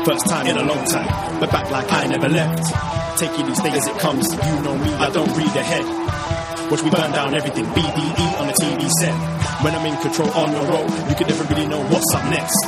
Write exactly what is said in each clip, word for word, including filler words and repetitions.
First time in a long time, but back like I never left. Taking these things as it comes, you know me, I don't read ahead. Watch me burn down everything, B D E on the T V set. When I'm in control on the road, you can never really know what's up next.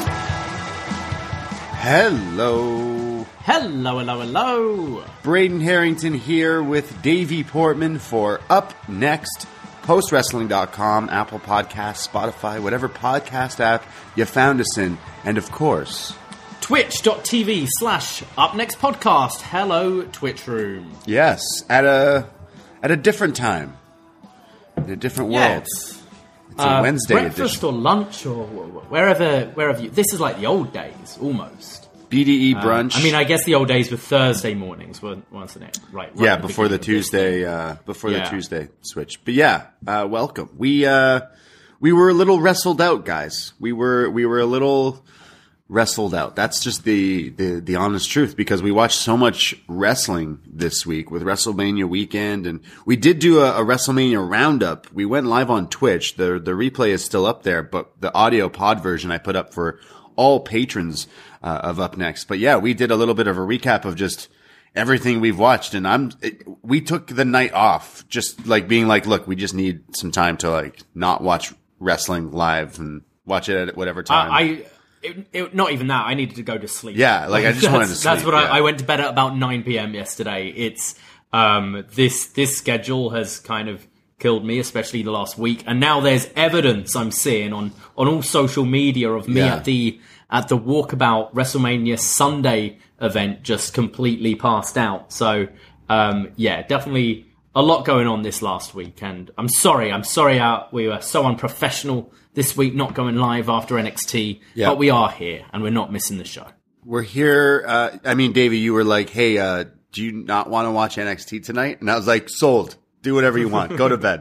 Hello. Hello, hello, hello. Braden Harrington here with Davey Portman for Up Next. Post Wrestling dot com, Apple Podcasts, Spotify, whatever podcast app you found us in. And of course, Twitch.tv slash Up Next Podcast. Hello, Twitch Room. Yes, at a at a different time. In a different world. Yeah, it's uh, a Wednesday breakfast edition. or lunch or wherever, wherever you... This is like the old days, almost. B D E brunch. Um, I mean, I guess the old days were Thursday mornings, wasn't it? Right. right yeah, before the Tuesday, uh, before yeah. the Tuesday switch. But yeah, uh, welcome. We uh, we were a little wrestled out, guys. We were we were a little wrestled out. That's just the the, the honest truth, because we watched so much wrestling this week with WrestleMania weekend, and we did do a, a WrestleMania roundup. We went live on Twitch. The the replay is still up there, but the audio pod version I put up for all patrons uh, of Up Next. But yeah, we did a little bit of a recap of just everything we've watched, and I'm it, we took the night off, just like being like, look, we just need some time to like not watch wrestling live and watch it at whatever time. Uh, I it, it, not even that. I needed to go to sleep. Yeah, like I just wanted to sleep. That's what yeah. I, I went to bed at about nine p.m. yesterday. It's um this this schedule has kind of killed me, especially the last week, and now there's evidence I'm seeing on on all social media of me yeah. at the at the Walkabout WrestleMania Sunday event, just completely passed out. So um yeah, definitely a lot going on this last week, and I'm sorry, I'm sorry uh, we were so unprofessional this week not going live after N X T, yeah. but we are here and we're not missing the show. We're here. Uh, I mean, Davey, you were like, hey, uh, do you not want to watch N X T tonight? And I was like, sold. Do whatever you want. Go to bed.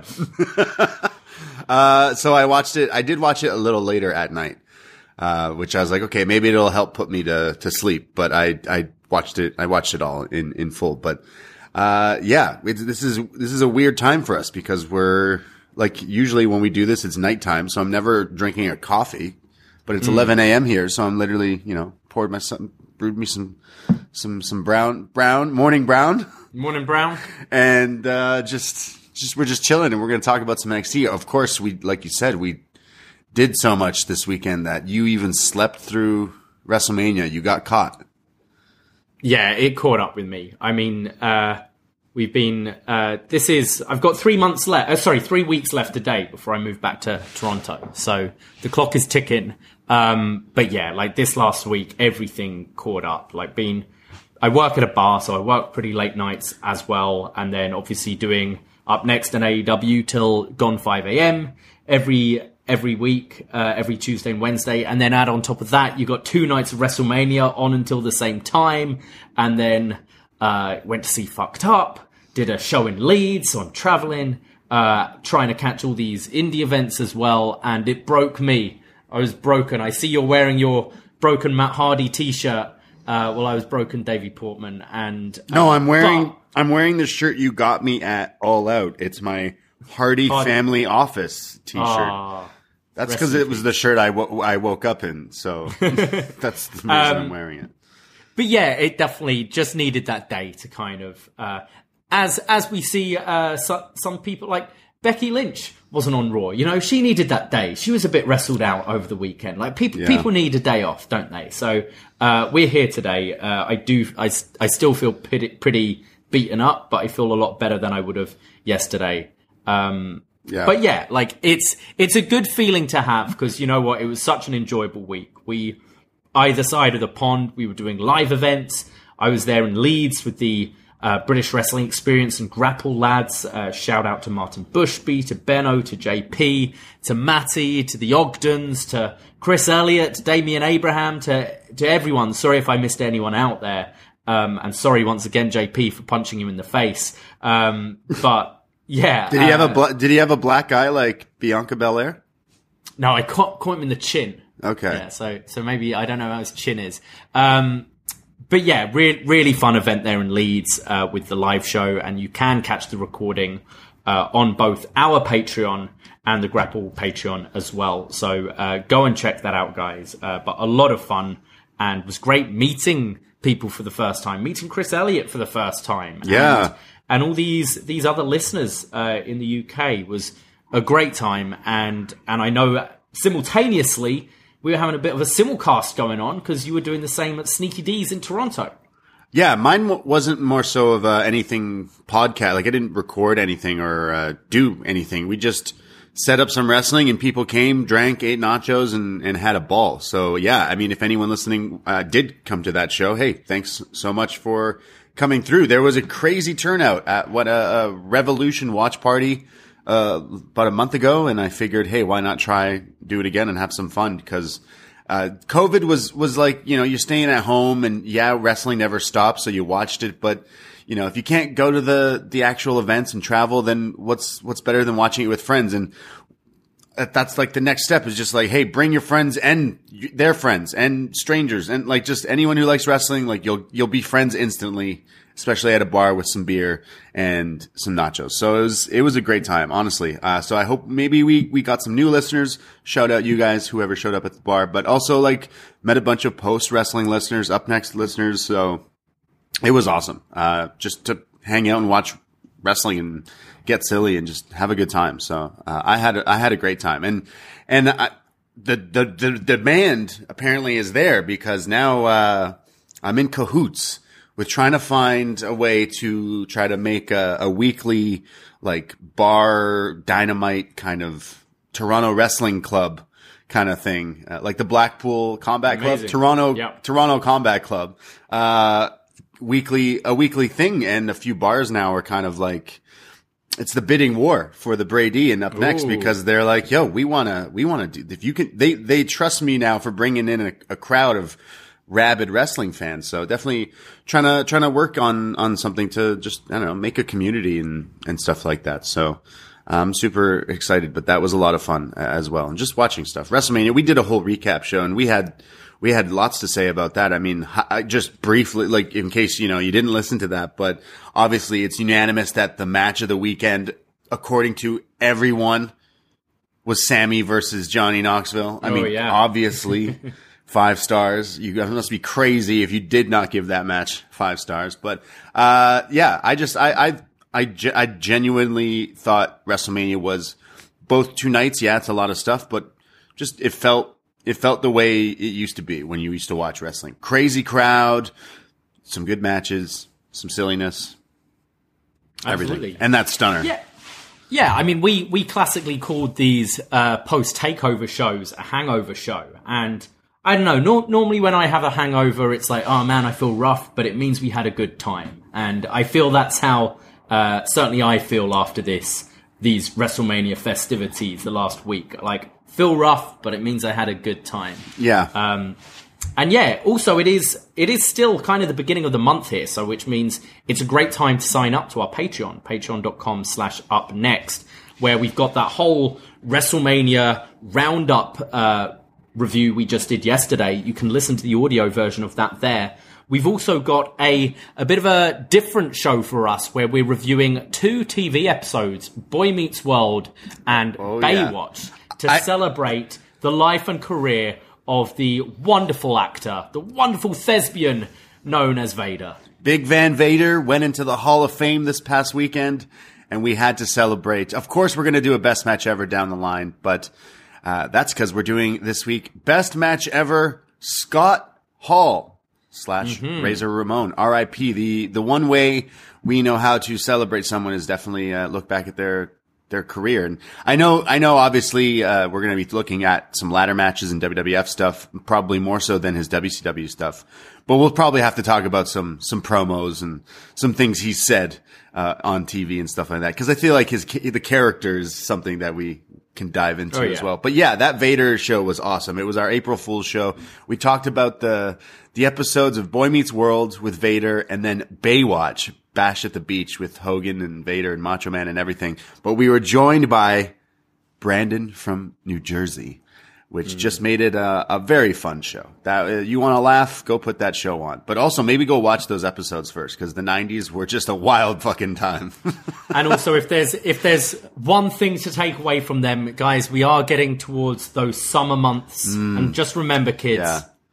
uh, so I watched it. I did watch it a little later at night, uh, which I was like, okay, maybe it'll help put me to, to sleep. But I, I watched it. I watched it all in, in full. But, uh, yeah, it, this is, this is a weird time for us because we're like, usually when we do this, it's nighttime. So I'm never drinking a coffee, but it's mm. eleven a.m. here. So I'm literally, you know, poured my some, brewed me some, some, some brown, brown, morning brown. Morning, Brown. And uh, just, just we're just chilling, and we're going to talk about some N X T. Of course, we, like you said, we did so much this weekend that you even slept through WrestleMania. You got caught. Yeah, it caught up with me. I mean, uh, we've been. Uh, this is. I've got three months left. Uh, sorry, three weeks left to date before I move back to Toronto. So the clock is ticking. Um, but yeah, like this last week, everything caught up. Like being. I work at a bar, so I work pretty late nights as well. And then obviously doing Up Next and A E W till gone five a.m. every every week, uh, every Tuesday and Wednesday. And then add on top of that, you got two nights of WrestleMania on until the same time. And then uh went to see Fucked Up, did a show in Leeds, so I'm traveling, uh trying to catch all these indie events as well. And it broke me. I was broken. I see you're wearing your broken Matt Hardy t-shirt. Uh, well, I was broken, Davey Portman, and uh, no, I'm wearing but, I'm wearing the shirt you got me at All Out. It's my Hardy, Hardy. Family Office T-shirt. Uh, that's because it was the shirt I, wo- I woke up in, so that's the reason um, I'm wearing it. But yeah, it definitely just needed that day to kind of, uh, as as we see, uh, so, some people like Becky Lynch wasn't on Raw. You know, she needed that day. She was a bit wrestled out over the weekend. Like people, yeah. people need a day off, don't they? So uh, we're here today. Uh, I do. I, I still feel pretty, pretty beaten up, but I feel a lot better than I would have yesterday. Um, yeah. But yeah, like it's it's a good feeling to have, because you know what? It was such an enjoyable week. We either side of the pond, we were doing live events. I was there in Leeds with the Uh, British Wrestling Experience and Grapple lads. Uh, shout out to Martin Bushby, to Benno, to J P, to Matty, to the Ogdens, to Chris Elliott, to Damian Abraham, to to everyone. Sorry if I missed anyone out there. Um, and sorry once again, J P, for punching you in the face. Um, but yeah. Did he uh, have a bla- Did he have a black eye like Bianca Belair? No, I caught, caught him in the chin. Okay. Yeah, so so maybe I don't know how his chin is. Um, But yeah, re- really fun event there in Leeds uh, with the live show, and you can catch the recording uh, on both our Patreon and the Grapple Patreon as well. So uh, go and check that out, guys. Uh, but a lot of fun, and was great meeting people for the first time, meeting Chris Elliott for the first time. Yeah. And, and all these, these other listeners, uh, in the U K was a great time. And, and I know simultaneously we were having a bit of a simulcast going on because you were doing the same at Sneaky D's in Toronto. Yeah, mine w- wasn't more so of uh, anything podcast. Like I didn't record anything or uh, do anything. We just set up some wrestling and people came, drank, ate nachos, and, and had a ball. So yeah, I mean, if anyone listening uh, did come to that show, hey, thanks so much for coming through. There was a crazy turnout at what a, a Revolution watch party uh, about a month ago, and I figured, hey, why not try do it again and have some fun because. Uh, COVID was, was like, you know, you're staying at home and yeah, wrestling never stopped. So you watched it. But, you know, if you can't go to the, the actual events and travel, then what's, what's better than watching it with friends? And that's like the next step is just like, hey, bring your friends and their friends and strangers and like just anyone who likes wrestling. Like you'll, you'll be friends instantly, especially at a bar with some beer and some nachos. So it was, it was a great time, honestly. Uh, so I hope maybe we, we got some new listeners. Shout out you guys, whoever showed up at the bar, but also like met a bunch of post wrestling listeners, Up Next listeners. So it was awesome. Uh, just to hang out and watch wrestling and get silly and just have a good time. So, uh, I had, a, I had a great time and, and I, the, the, the demand apparently is there because now, uh, I'm in cahoots with trying to find a way to try to make a, a weekly, like, bar dynamite kind of Toronto wrestling club kind of thing. Uh, like the Blackpool Combat Amazing. Club, Toronto, Yep. Toronto Combat Club. Uh, weekly, a weekly thing. And a few bars now are kind of like, it's the bidding war for the Brady and Up Next Ooh. because they're like, yo, we want to, we want to do, if you can, they, they trust me now for bringing in a, a crowd of rabid wrestling fans. So definitely trying to, trying to work on, on something to just, I don't know, make a community and, and stuff like that. So I'm super excited, but that was a lot of fun as well. And just watching stuff. WrestleMania, we did a whole recap show and we had, we had lots to say about that. I mean, I just briefly, like in case, you know, you didn't listen to that, but obviously it's unanimous that the match of the weekend, according to everyone, was Sammy versus Johnny Knoxville. I Oh, mean, yeah. obviously five stars. You must be crazy if you did not give that match five stars. But, uh, yeah, I just, I, I, I, ge- I genuinely thought WrestleMania was both two nights. Yeah, it's a lot of stuff, but just, it felt, it felt the way it used to be when you used to watch wrestling. Crazy crowd, some good matches, some silliness, everything. Absolutely. And that stunner. Yeah. Yeah, I mean, we, we classically called these uh, post-takeover shows a hangover show. And I don't know, nor- normally when I have a hangover, it's like, oh man, I feel rough, but it means we had a good time. And I feel that's how, uh, certainly I feel after this, these WrestleMania festivities the last week. Like, feel rough, but it means I had a good time. Yeah. Um, and yeah, also it is, it is still kind of the beginning of the month here. So which means it's a great time to sign up to our Patreon, patreon.com slash up next, where we've got that whole WrestleMania roundup, uh, review we just did yesterday. You can listen to the audio version of that there. We've also got a, a bit of a different show for us where we're reviewing two T V episodes, Boy Meets World and Oh, yeah. Baywatch, to I- celebrate the life and career of the wonderful actor, the wonderful thespian known as Vader. Big Van Vader went into the Hall of Fame this past weekend, and we had to celebrate. Of course, we're going to do a best match ever down the line, but uh, that's because we're doing this week best match ever, Scott Hall slash Mm-hmm. Razor Ramon, R I P. The the one way we know how to celebrate someone is definitely uh, look back at their their career. And I know, I know, obviously, uh, we're going to be looking at some ladder matches and W W F stuff, probably more so than his W C W stuff. But we'll probably have to talk about some, some promos and some things he said, uh, on T V and stuff like that. Cause I feel like his, the character is something that we can dive into Oh, yeah. as well. But yeah, that Vader show was awesome. It was our April Fool's show. We talked about the, the episodes of Boy Meets World with Vader and then Baywatch, Bash at the Beach with Hogan and Vader and Macho Man and everything. But we were joined by Brandon from New Jersey, which mm. just made it a, a very fun show. That uh, you want to laugh, go put that show on. But also maybe go watch those episodes first because the nineties were just a wild fucking time. And also, if there's if there's one thing to take away from them, guys, we are getting towards those summer months. Mm. And just remember, kids, Yeah.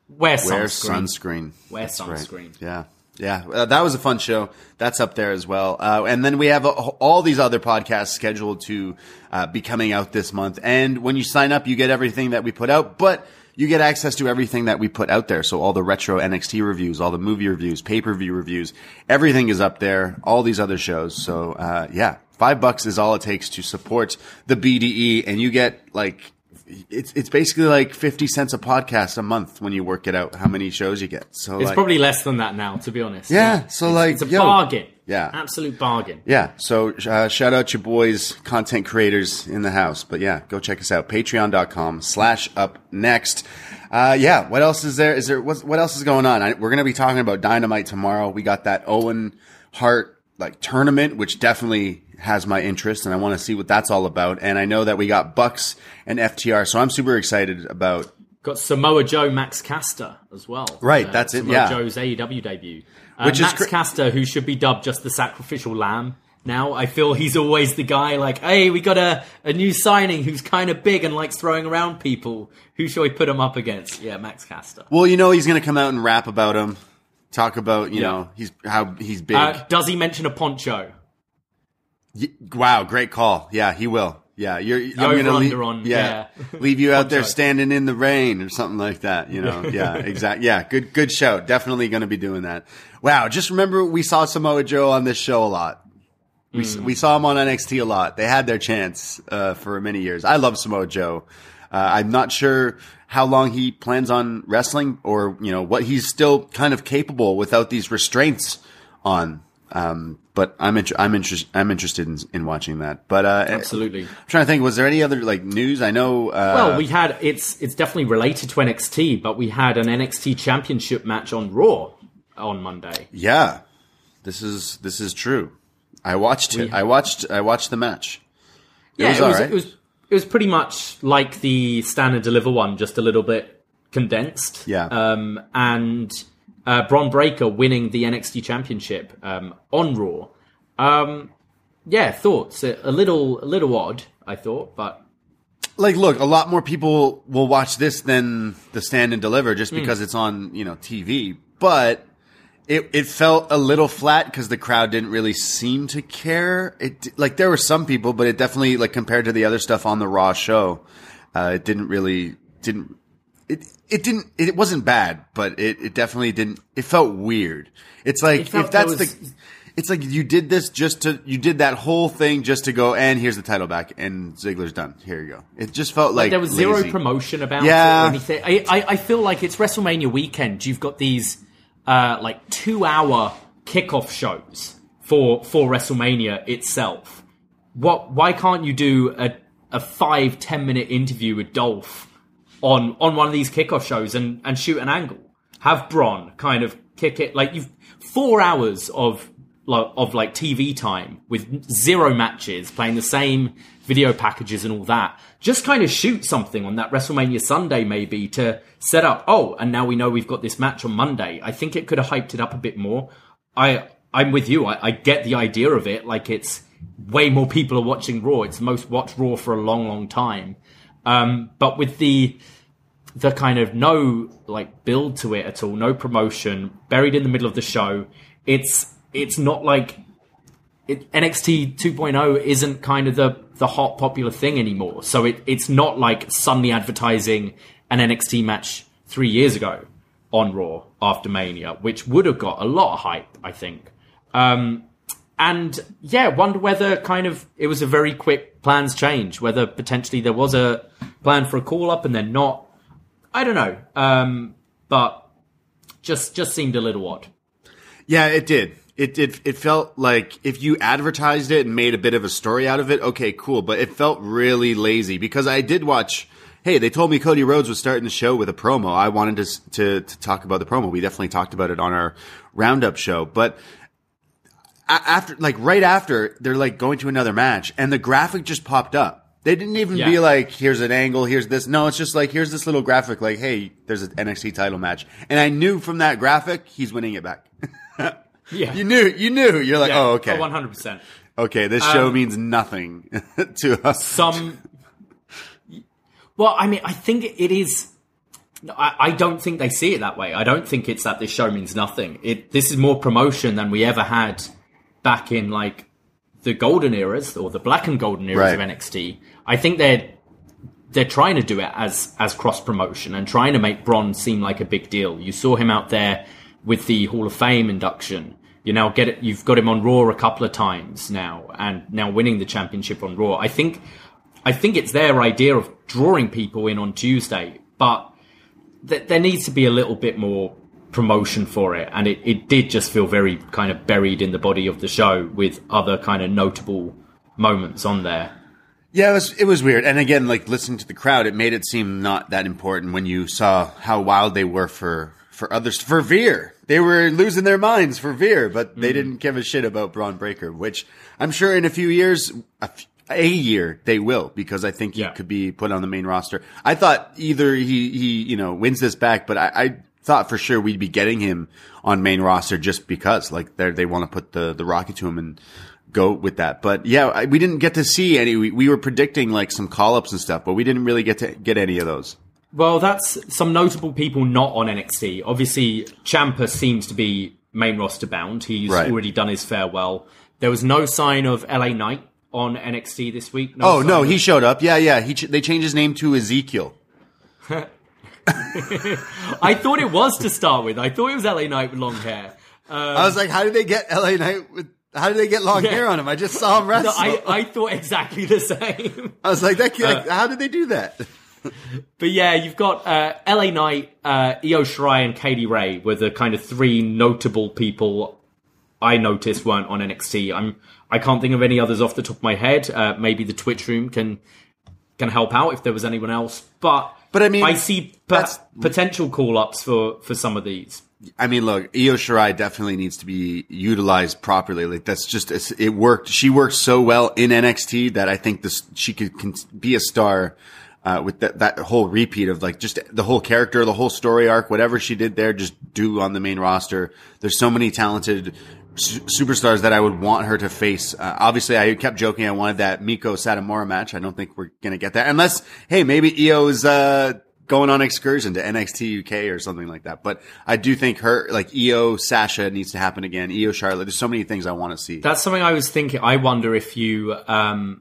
Wear sunscreen. Wear sunscreen. Wear That's sunscreen. Right. Yeah. Yeah. Uh, that was a fun show. That's up there as well. Uh, and then we have a, all these other podcasts scheduled to uh, be coming out this month. And when you sign up, you get everything that we put out, but you get access to everything that we put out there. So all the retro N X T reviews, all the movie reviews, pay-per-view reviews, everything is up there, all these other shows. So, uh, yeah, five bucks is all it takes to support the B D E. And you get like, it's, it's basically like fifty cents a podcast a month when you work it out, how many shows you get. So it's like, probably less than that now, to be honest. Yeah. yeah. So it's, like, it's a yo, bargain. Yeah. Absolute bargain. Yeah. So, uh, shout out your boys, content creators in the house. But yeah, go check us out. Patreon.com slash up next. Uh, yeah. What else is there? Is there, what, what else is going on? I, we're going to be talking about Dynamite tomorrow. We got that Owen Hart, like, tournament, which definitely has my interest, and I want to see what that's all about. And I know that we got Bucks and F T R, so I'm super excited about. Got Samoa Joe, Max Caster as well. Right. Uh, That's it. Samoa Yeah. Joe's A E W debut. Uh, Which is Max cr- Caster, who should be dubbed just the sacrificial lamb. Now, I feel he's always the guy like, hey, we got a, a new signing who's kind of big and likes throwing around people. Who shall we put him up against? Yeah, Max Caster. Well, you know he's going to come out and rap about him, talk about, you Yeah. know, he's how he's big. Uh, does he mention a poncho? Y- wow, great call. Yeah, he will. Yeah, you're. I'm over gonna leave, under on- yeah, yeah. leave you out there Poncho. standing in the rain or something like that. You know, yeah, exactly. Yeah, good, good show. Definitely going to be doing that. Wow, just remember we saw Samoa Joe on this show a lot. We Mm. we saw him on N X T a lot. They had their chance uh, for many years. I love Samoa Joe. Uh, I'm not sure how long he plans on wrestling, or you know what he's still kind of capable without these restraints on. Um, but I'm inter- I'm interested I'm interested in, in watching that. But uh, Absolutely. I'm trying to think. Was there any other like news? I know. Uh, Well, we had it's it's definitely related to N X T, but we had an N X T Championship match on Raw on Monday. yeah, this is this is true. I watched it. We- I watched I watched the match. It Yeah, was it was, all right. it was it was pretty much like the Stand and Deliver one, just a little bit condensed. Yeah. Um, and uh, Bron Breakker winning the N X T Championship um, on Raw. Um, yeah, thoughts a, a little a little odd, I thought, but Like, look, a lot more people will watch this than the Stand and Deliver just Hmm. because it's on, you know, T V. But it it felt a little flat because the crowd didn't really seem to care. It like there were some people, but it definitely like compared to the other stuff on the Raw show, uh, it didn't really didn't it it didn't it wasn't bad, but it it definitely didn't. It felt weird. It's like It felt if that's there was- the. It's like you did this just to, you did that whole thing just to go, and here's the title back, and Ziggler's done. Here you go. It just felt like there was zero lazy. promotion about Yeah. it or anything. I, I, I feel like it's WrestleMania weekend. You've got these uh, like two hour kickoff shows for for WrestleMania itself. What? Why can't you do a a five ten minute interview with Dolph on on one of these kickoff shows and and shoot an angle? Have Braun kind of kick it like you've four hours of. of like T V time with zero matches, playing the same video packages and all that. Just kind of shoot something on that WrestleMania Sunday maybe to set up, oh, and now we know we've got this match on Monday. I think it could have hyped it up a bit more. I, I'm with you. I, I get the idea of it. Like it's way more people are watching Raw. It's the most watched Raw for a long, long time. Um, but with the, the kind of no like build to it at all, no promotion, buried in the middle of the show, it's, It's not like it, N X T two point oh isn't kind of the, the hot popular thing anymore. So it, it's not like suddenly advertising an N X T match three years ago on Raw after Mania, which would have got a lot of hype, I think. Um, and yeah, wonder whether kind of it was a very quick plans change, whether potentially there was a plan for a call up and then not. I don't know. Um, but just just seemed a little odd. Yeah, it did. It, it it felt like if you advertised it and made a bit of a story out of it, okay, cool. But it felt really lazy because I did watch. Hey, they told me Cody Rhodes was starting the show with a promo. I wanted to to, to talk about the promo. We definitely talked about it on our roundup show. But after, like right after, they're like going to another match, and the graphic just popped up. They didn't even Yeah. be like, here's an angle, here's this. No, it's just like, here's this little graphic, like, hey, there's an N X T title match. And I knew from that graphic, he's winning it back. Yeah. You knew, you knew. You're like, Yeah. oh, okay. one hundred percent. Okay, this show Um, means nothing to us. Some. Well, I mean, I think it is. I, I don't think they see it that way. I don't think it's that this show means nothing. It this is more promotion than we ever had back in like the golden eras or the black and golden eras right. of N X T. I think they're they're trying to do it as as cross promotion and trying to make Braun seem like a big deal. You saw him out there with the Hall of Fame induction. You now get it. You've got him on Raw a couple of times now, and now winning the championship on Raw. I think I think it's their idea of drawing people in on Tuesday, but th- there needs to be a little bit more promotion for it, and it, it did just feel very kind of buried in the body of the show with other kind of notable moments on there. Yeah, it was it was weird. And again, like listening to the crowd, it made it seem not that important when you saw how wild they were for, for others. For Veer, they were losing their minds for Veer, but they mm. didn't give a shit about Braun Breaker, which I'm sure in a few years, a, f- a year, they will, because I think yeah. he could be put on the main roster. I thought either he, he you know, wins this back, but I, I thought for sure we'd be getting him on main roster just because, like, they they want to put the, the rocket to him and go with that. But yeah, I, we didn't get to see any. We, we were predicting like some call-ups and stuff, but we didn't really get to get any of those. Well, that's some notable people not on N X T. Obviously, Ciampa seems to be main roster bound. He's right. already done his farewell. There was no sign of L A Knight on N X T this week. No oh no, of- he showed up. Yeah, yeah. He ch- they changed his name to Ezekiel. I thought it was to start with. I thought it was L A Knight with long hair. Um, I was like, how did they get L A Knight with? How did they get long yeah. hair on him? I just saw him wrestle. No, I, I thought exactly the same. I was like, that, like uh, how did they do that? But yeah, you've got uh, L A Knight, uh, Io Shirai, and Kaylee Ray were the kind of three notable people I noticed weren't on N X T. I'm I can't think of any others off the top of my head. Uh, maybe the Twitch room can can help out if there was anyone else. But but I mean, I see p- potential call ups for for some of these. I mean, look, Io Shirai definitely needs to be utilized properly. Like that's just it worked. She worked so well in N X T that I think this she could can be a star uh, with that that whole repeat of like just the whole character, the whole story arc, whatever she did there, just do on the main roster. There's so many talented su- superstars that I would want her to face. Uh, obviously, I kept joking I wanted that Miko Satomura match. I don't think we're gonna get that unless, hey, maybe Io's uh going on excursion to N X T U K or something like that. But I do think her, like Io, Sasha needs to happen again. Io, Charlotte. There's so many things I want to see. That's something I was thinking. I wonder if you, um,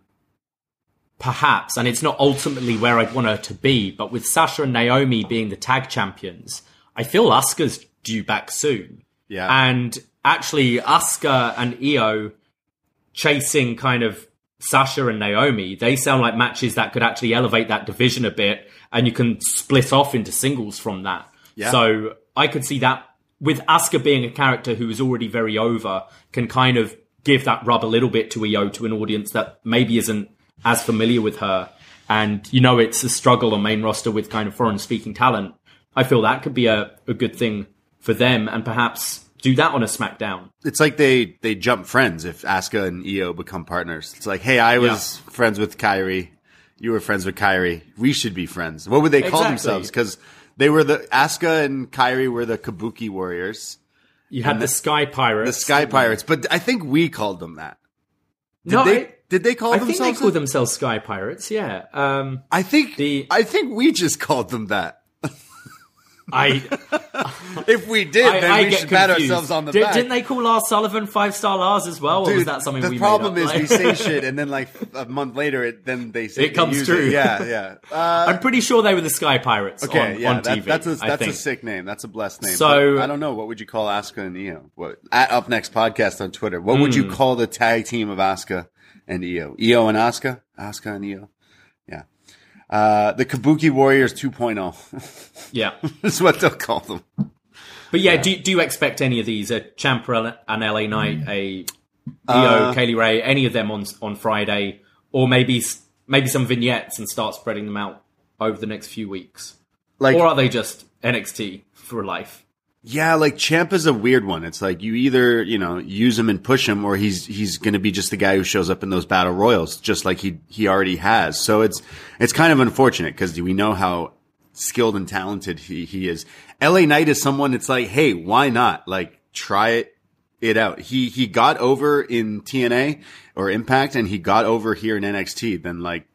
perhaps, and it's not ultimately where I'd want her to be, but with Sasha and Naomi being the tag champions, I feel Asuka's due back soon. Yeah. And actually Asuka and Io chasing kind of Sasha and Naomi, they sound like matches that could actually elevate that division a bit, and you can split off into singles from that. Yeah. So I could see that with Asuka being a character who is already very over, can kind of give that rub a little bit to Io, to an audience that maybe isn't as familiar with her. And, you know, it's a struggle on main roster with kind of foreign speaking talent. I feel that could be a, a good thing for them, and perhaps do that on a SmackDown. It's like they, they jump friends if Asuka and Io become partners. It's like, hey, I was yeah. friends with Kairi. You were friends with Kairi. We should be friends. What would they call exactly. themselves? Because they were the Asuka and Kairi were the Kabuki Warriors. You had the, the Sky Pirates. The Sky Pirates, but I think we called them that. Did no, they? I, did they call I themselves? I think they called themselves Sky Pirates. Yeah. Um, I think. The, I think we just called them that. I. If we did, I, then I we should pat ourselves on the did, back. Didn't they call Lars Sullivan Five Star Lars as well? Dude, or was that something the we problem made up? is Like, we say shit, and then like a month later, it then they say it comes true. It. Yeah, yeah. Uh, I'm pretty sure they were the Sky Pirates. Okay, on, yeah, on that, T V. that's a I that's think. a sick name. That's a blessed name. So but I don't know. What would you call Asuka and Io? What at Up Next podcast on Twitter? What would mm. you call the tag team of Asuka and Io? Io and Asuka, Asuka and Io. Yeah. Uh, the Kabuki Warriors two point oh. Yeah. That's what they'll call them. But yeah, do, do you expect any of these? A Ciampa and L A Knight, a Io, uh, Kaylee Ray, any of them on on Friday? Or maybe maybe some vignettes and start spreading them out over the next few weeks? Like, or are they just N X T for life? Yeah, like Ciampa's a weird one. It's like you either, you know, use him and push him, or he's he's going to be just the guy who shows up in those battle royals, just like he he already has. So it's it's kind of unfortunate because we know how skilled and talented he he is. L A Knight is someone. It's like, hey, why not? Like, try it it out. He he got over in T N A or Impact, and he got over here in N X T. Then like,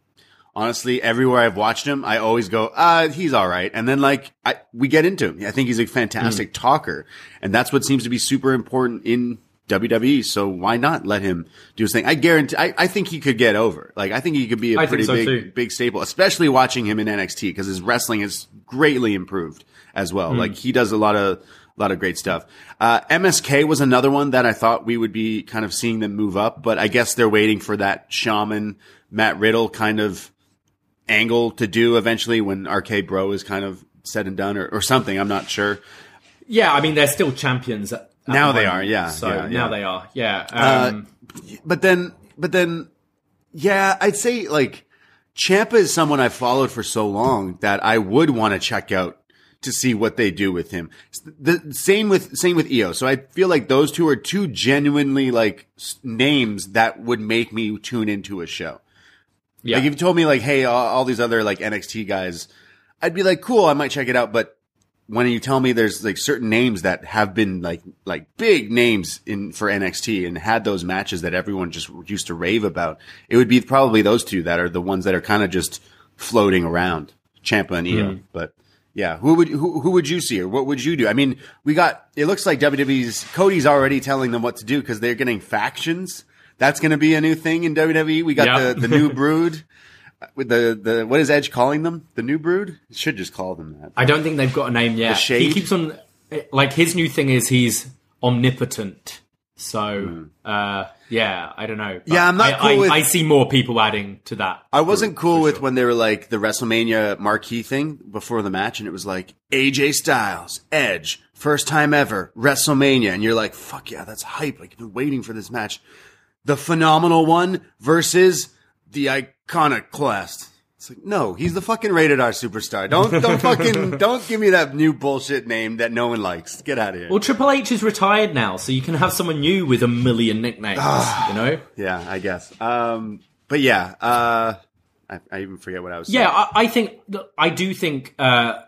honestly, everywhere I've watched him, I always go, ah, he's all right. And then like, I, we get into him. I think he's a fantastic mm. talker. And that's what seems to be super important in W W E. So why not let him do his thing? I guarantee, I, I think he could get over. Like, I think he could be a I pretty so big, too. big staple, especially watching him in N X T because his wrestling has greatly improved as well. Mm. Like he does a lot of, a lot of great stuff. Uh, M S K was another one that I thought we would be kind of seeing them move up, but I guess they're waiting for that shaman, Matt Riddle kind of angle to do eventually when R K Bro is kind of said and done or, or something. I'm not sure. Yeah, I mean, they're still champions. At, at now the they moment, are, yeah. So yeah, now yeah. they are, yeah. Um, uh, but then, but then, yeah, I'd say like Ciampa is someone I've followed for so long that I would want to check out to see what they do with him. The same with, same with Io. So I feel like those two are two genuinely like names that would make me tune into a show. Yeah. Like if you told me like, hey, all, all these other like N X T guys, I'd be like, cool, I might check it out. But when you tell me there's like certain names that have been like, like big names in for N X T and had those matches that everyone just used to rave about, it would be probably those two that are the ones that are kind of just floating around, Ciampa and Io. Mm. But yeah, who would who who would you see or what would you do? I mean, we got it looks like W W E's Cody's already telling them what to do because they're getting factions. That's going to be a new thing in W W E. We got yeah. the the new brood with the the what is Edge calling them? The new brood? It should just call them that. I don't think they've got a name yet. The Shade? He keeps on like his new thing is he's omnipotent. So mm. uh yeah, I don't know. Yeah, I'm not I, cool I, with. I see more people adding to that. I wasn't group, cool with sure. when they were like the WrestleMania marquee thing before the match, and it was like A J Styles, Edge, first time ever, WrestleMania, and you're like, fuck yeah, that's hype. Like, I've been waiting for this match. The phenomenal one versus the Iconoclast. It's like, no, he's the fucking rated R superstar. Don't, don't fucking, don't give me that new bullshit name that no one likes. Get out of here. Well, Triple H is retired now, so you can have someone new with a million nicknames, you know? Yeah, I guess. Um, but yeah, uh, I, I even forget what I was saying. Yeah, I, I think, I do think, uh,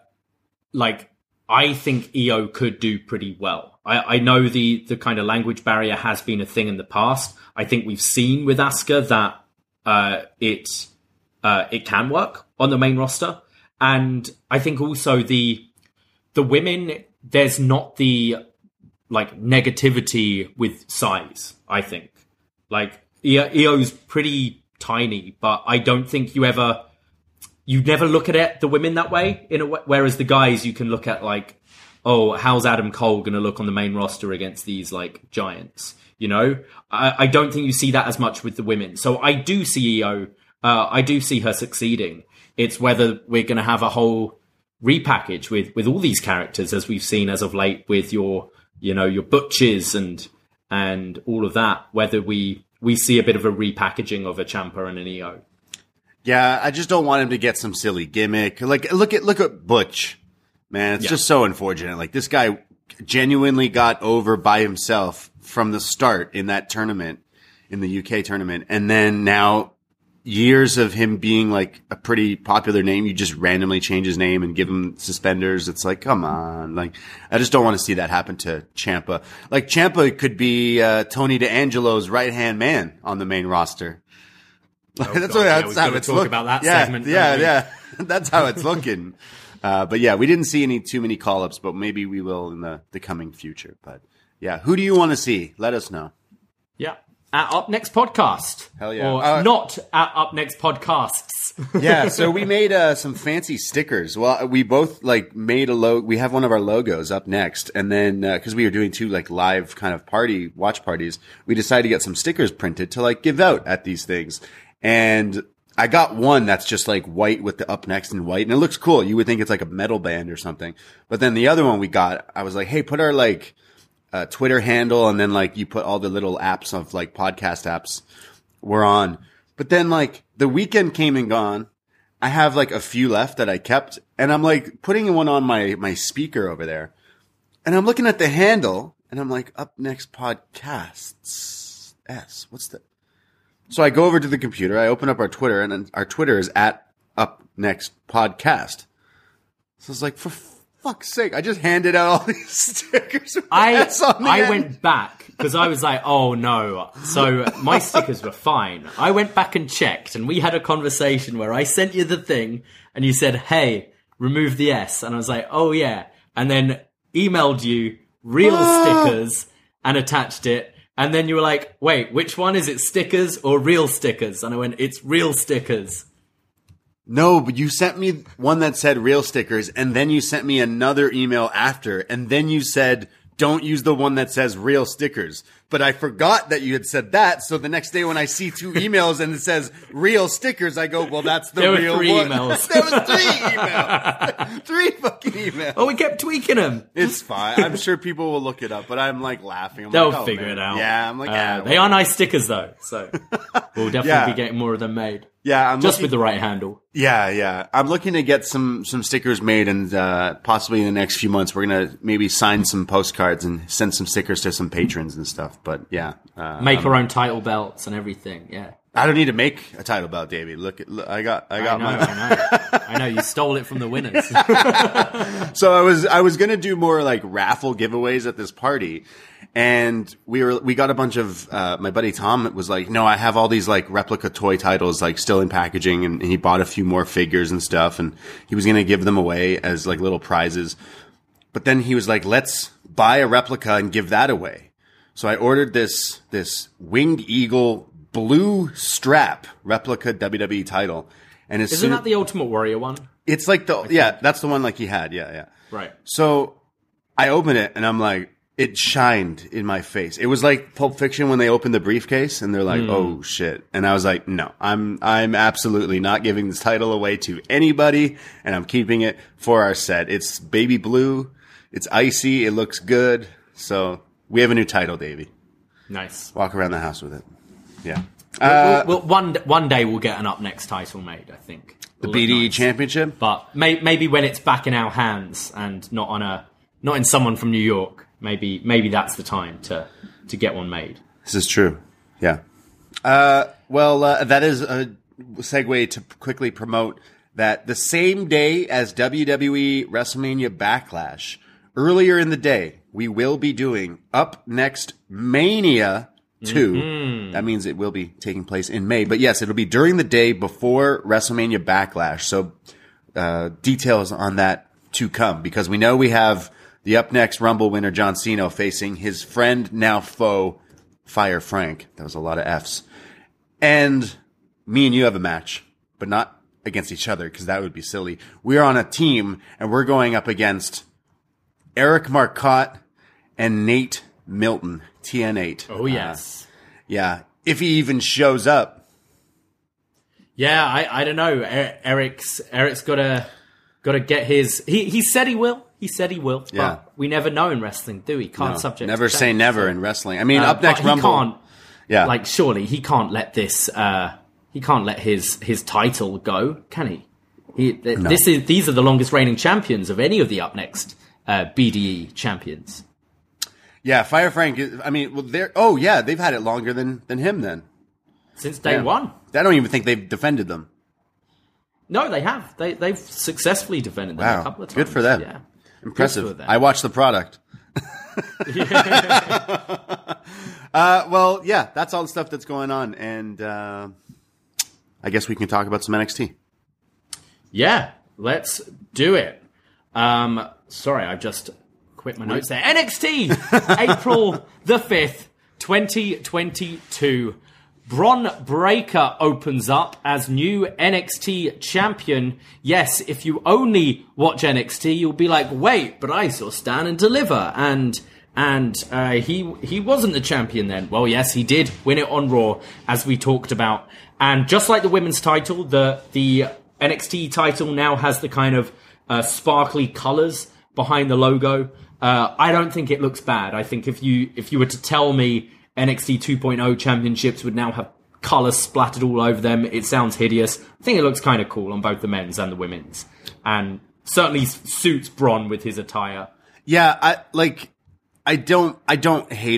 like, I think Io could do pretty well. I, I know the, the kind of language barrier has been a thing in the past. I think we've seen with Asuka that, uh, it's, Uh, it can work on the main roster. And I think also the the women, there's not the like negativity with size, I think. Like Io's pretty tiny, but I don't think you ever you never look at it the women that way in a way, whereas the guys you can look at like, oh, how's Adam Cole going to look on the main roster against these like giants, you know? I, I don't think you see that as much with the women. So I do see Io Uh, I do see her succeeding. It's whether we're going to have a whole repackage with, with all these characters, as we've seen as of late with your, you know, your Butches and and all of that. Whether we we see a bit of a repackaging of a Ciampa and an Io. Yeah, I just don't want him to get some silly gimmick. Like, look at look at Butch, man. It's yeah. just so unfortunate. Like, this guy genuinely got over by himself from the start in that tournament, in the U K tournament, and then now. Years of him being like a pretty popular name, you just randomly change his name and give him suspenders. It's like, come on. Like, I just don't want to see that happen to Ciampa. Like, Ciampa could be uh, Tony D'Angelo's right-hand man on the main roster. Oh, that's God, what, yeah, that's how it's looking. about that yeah, segment. Yeah, yeah. That's how it's looking. Uh, but yeah, we didn't see any too many call-ups, but maybe we will in the, the coming future. But yeah, who do you want to see? Let us know. Yeah. At Up Next Podcast. Hell yeah. Or uh, not at Up Next Podcasts. Yeah, so we made uh, some fancy stickers. Well, we both like made a logo. We have one of our logos Up Next. And then, uh, cause we were doing two like live kind of party, watch parties, we decided to get some stickers printed to like give out at these things. And I got one that's just like white with the Up Next in white. And it looks cool. You would think it's like a metal band or something. But then the other one we got, I was like, hey, put our like, Uh, Twitter handle, and then like you put all the little apps of like podcast apps we're on. But then like the weekend came and gone. I have like a few left that I kept, and I'm like putting one on my my speaker over there, and I'm looking at the handle, and I'm like, Up Next Podcasts S. What's the? So I go over to the computer, I open up our Twitter, and then our Twitter is at Up Next Podcast. So I was like, for fuck's sake, I just handed out all these stickers. With I S on the I end. went back because I was like, oh no. So my stickers were fine. I went back and checked, and we had a conversation where I sent you the thing, and you said, hey, remove the S. And I was like, oh yeah. And then emailed you real Ah. stickers and attached it. And then you were like, wait, which one? Is it stickers or real stickers? And I went, it's real stickers. No, but you sent me one that said real stickers, and then you sent me another email after, and then you said, don't use the one that says real stickers. But I forgot that you had said that, so the next day when I see two emails and it says real stickers, I go, well, that's the There were real three one. emails. There was three emails. Three fucking emails. Oh, we kept tweaking them. It's fine. I'm sure people will look it up, but I'm like laughing. I'm They'll like, oh, figure man. it out. Yeah, I'm like, Uh, yeah. they are nice stickers though, so we'll definitely Yeah. be getting more of them made. Yeah, I'm Just looking- with the right handle. Yeah, yeah. I'm looking to get some some stickers made, and uh, possibly in the next few months, we're gonna maybe sign some postcards and send some stickers to some patrons and stuff. But yeah, uh, Make um, our own title belts and everything. Yeah, I don't need to make a title belt, Davey. Look, at, look I got, I I got know, my. I know, I know. You stole it from the winners. So I was I was gonna do more like raffle giveaways at this party, and we were we got a bunch of uh, my buddy Tom was like, no, I have all these like replica toy titles like still in packaging, and, and he bought a few more figures and stuff, and he was gonna give them away as like little prizes. But then he was like, let's buy a replica and give that away. So I ordered this this Winged Eagle blue strap replica W W E title, and as Isn't soon that the Ultimate Warrior one? it's like the yeah that's the one like he had yeah yeah. Right. So I open it and I'm like, it shined in my face. It was like Pulp Fiction when they opened the briefcase and they're like, Mm. oh shit. And I was like, no, I'm, I'm absolutely not giving this title away to anybody, and I'm keeping it for our set. It's baby blue. It's icy. It looks good. So we have a new title, Davey. Nice. Walk around the house with it. Yeah. We'll- Uh, we'll, one one day we'll get an Up Next title made. I think the It'll B look D E nice. championship. But may, maybe when it's back in our hands and not on a not in someone from New York, maybe maybe that's the time to to get one made. This is true. Yeah. Uh, well, uh, that is a segue to quickly promote that the same day as W W E WrestleMania Backlash, earlier in the day, we will be doing Up Next Mania two. Mm-hmm. That means it will be taking place in May. But yes, it'll be during the day before WrestleMania Backlash. So uh, details on that to come, because we know we have the Up Next Rumble winner, John Cena, facing his friend, now foe, Fire Frank. That was a lot of Fs. And me and you have a match, but not against each other, because that would be silly. We're on a team, and we're going up against Eric Marcotte and Nate Milton, T N eight. Oh yes. Uh, yeah. If he even shows up. Yeah, I, I don't know. Er- Eric's Eric's gotta gotta get his. He he said he will. He said he will. But Yeah. we never know in wrestling, do we? Can't No, subject. never to say change, never so. in wrestling. I mean, Uh, Up Next but he Rumble. can't. Yeah. Like, surely he can't let this. Uh, he can't let his his title go, can he? He th- No. this is these are the longest reigning champions of any of the Up Next uh, B D E champions. Yeah, Fire Frank is, I mean, well, they're, oh yeah, they've had it longer than, than him then. Since day Yeah. one. I don't even think they've defended them. No, they have. They they've successfully defended them Wow. a couple of times. Good for them. Yeah. Good for Impressive. them. I watched the product. uh, well, yeah, that's all the stuff that's going on. And uh, I guess we can talk about some N X T. Yeah, let's do it. Um, sorry, I just quit my notes there. N X T, April the fifth, twenty twenty-two. Bron Breakker opens up as new N X T champion. Yes, if you only watch N X T, you'll be like, wait, but I saw Stan and Deliver, and and uh, he he wasn't the champion then. Well, yes, he did win it on Raw, as we talked about. And just like the women's title, the the N X T title now has the kind of uh, sparkly colors behind the logo. Uh, I don't think it looks bad. I think if you if you were to tell me N X T two point oh championships would now have colors splattered all over them, it sounds hideous. I think it looks kind of cool on both the men's and the women's, and certainly suits Bron with his attire. Yeah, I like. I don't. I don't hate it.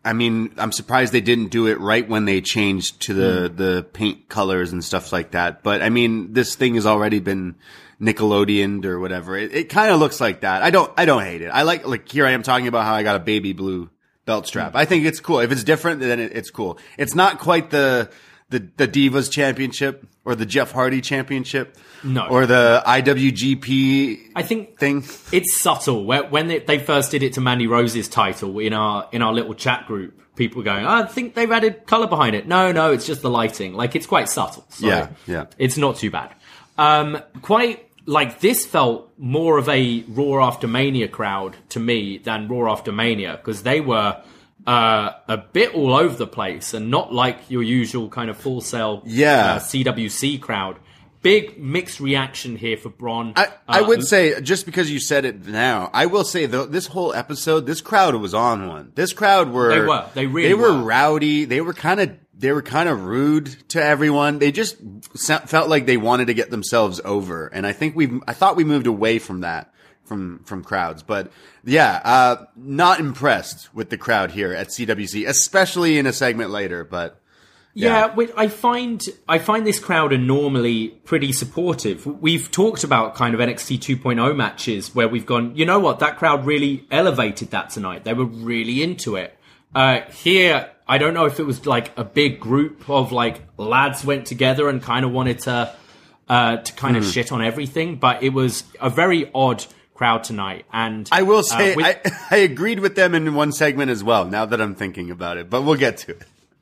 I mean, I'm surprised they didn't do it right when they changed to the, mm. the paint colors and stuff like that. But I mean, this thing has already been Nickelodeoned or whatever. It, it kind of looks like that. I don't, I don't hate it. I like, like here I am talking about how I got a baby blue belt strap. Mm. I think it's cool. If it's different, then it, it's cool. It's not quite the, the, the Divas Championship or the Jeff Hardy Championship. No. Or the I W G P I think thing. It's subtle. When they, they first did it to Mandy Rose's title in our in our little chat group, people were going, oh, I think they've added colour behind it. No, no, it's just the lighting. Like, it's quite subtle. So yeah, yeah. It's not too bad. Um, quite, like, this felt more of a Raw After Mania crowd to me than Raw After Mania, because they were uh, a bit all over the place and not like your usual kind of full sale yeah. uh, C W C crowd. Big mixed reaction here for Braun. I, I uh, would say, just because you said it now, I will say though, this whole episode, this crowd was on one. This crowd were they were they really they were, were. rowdy. They were kind of they were kind of rude to everyone. They just felt like they wanted to get themselves over, and I think we I thought we moved away from that from from crowds. But yeah, uh, not impressed with the crowd here at C W C, especially in a segment later. But. Yeah, yeah I find I find this crowd are normally pretty supportive. We've talked about kind of N X T two point oh matches where we've gone, you know what, that crowd really elevated that tonight. They were really into it. Uh, here, I don't know if it was like a big group of like lads went together and kind of wanted to uh, to kind mm. of shit on everything, but it was a very odd crowd tonight. And I will say, uh, with- I, I agreed with them in one segment as well, now that I'm thinking about it, but we'll get to it.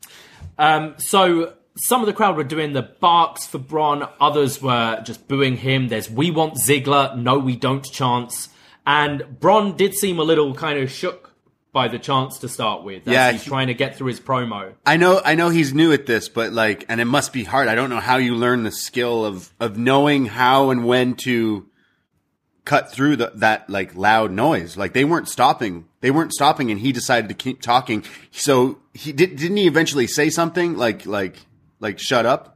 Um, so some of the crowd were doing the barks for Braun. Others were just booing him. There's "We want Ziggler, no we don't" chants. And Braun did seem a little kind of shook by the chants to start with. As yeah, he's he, trying to get through his promo. I know, I know he's new at this, but like, and it must be hard. I don't know how you learn the skill of, of knowing how and when to cut through the, that like loud noise. Like they weren't stopping. They weren't stopping, and he decided to keep talking. So he did. Didn't he eventually say something like, like, like, "Shut up"?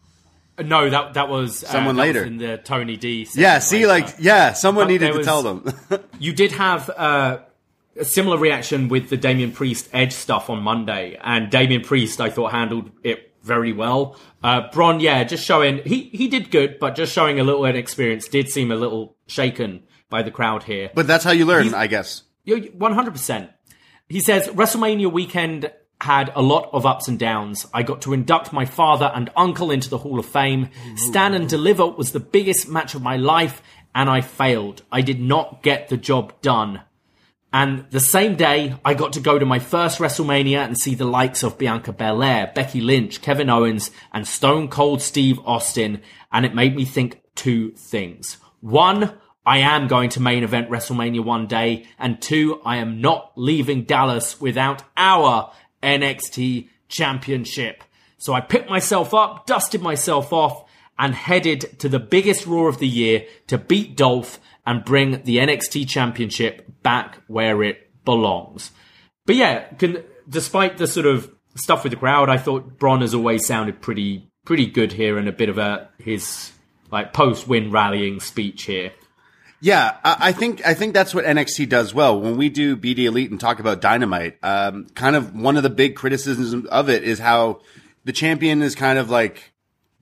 No, that that was someone uh, that later was in the Tony D. Yeah, see, later. like, yeah, someone But needed to was, tell them. You did have uh, a similar reaction with the Damian Priest Edge stuff on Monday, and Damian Priest, I thought, handled it very well. Uh, Braun, yeah, just showing he he did good, but just showing a little inexperience. Did seem a little shaken by the crowd here. But that's how you learn, He's, I guess. one hundred percent. He says, WrestleMania weekend had a lot of ups and downs. I got to induct my father and uncle into the Hall of Fame. Stand and Deliver was the biggest match of my life, and I failed. I did not get the job done. And the same day, I got to go to my first WrestleMania and see the likes of Bianca Belair, Becky Lynch, Kevin Owens, and Stone Cold Steve Austin, and it made me think two things. One, I am going to main event WrestleMania one day, and two, I am not leaving Dallas without our N X T Championship. So I picked myself up, dusted myself off, and headed to the biggest Raw of the year to beat Dolph and bring the N X T Championship back where it belongs. But yeah, can, despite the sort of stuff with the crowd, I thought Braun has always sounded pretty pretty good here, and a bit of a his like post-win rallying speech here. Yeah, I think I think that's what N X T does well. When we do B D Elite and talk about Dynamite, um, kind of one of the big criticisms of it is how the champion is kind of like,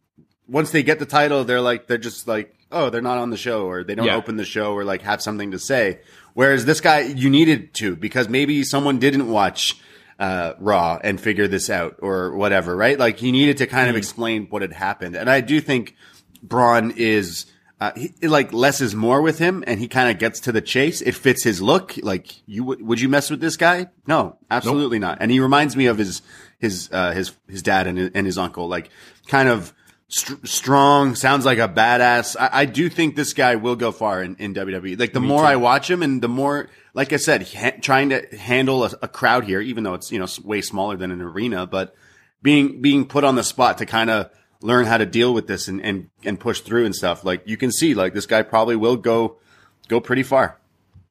once they get the title, they're like, they're just like, oh, they're not on the show, or they don't yeah. open the show or like have something to say. Whereas this guy, you needed to, because maybe someone didn't watch uh, Raw and figure this out or whatever, right? Like he needed to kind mm. of explain what had happened. And I do think Braun is, Uh, he, like less is more with him, and he kind of gets to the chase. It fits his look. Like, you would you mess with this guy? No, absolutely nope. not. And he reminds me of his his uh, his his dad and his, and his uncle. Like, kind of st- strong. Sounds like a badass. I, I do think this guy will go far in, in W W E. Like, the me more too. I watch him, and the more, like I said, ha- trying to handle a, a crowd here, even though it's, you know, way smaller than an arena, but being being put on the spot to kind of learn how to deal with this and, and, and push through and stuff. Like, you can see, like, this guy probably will go, go pretty far.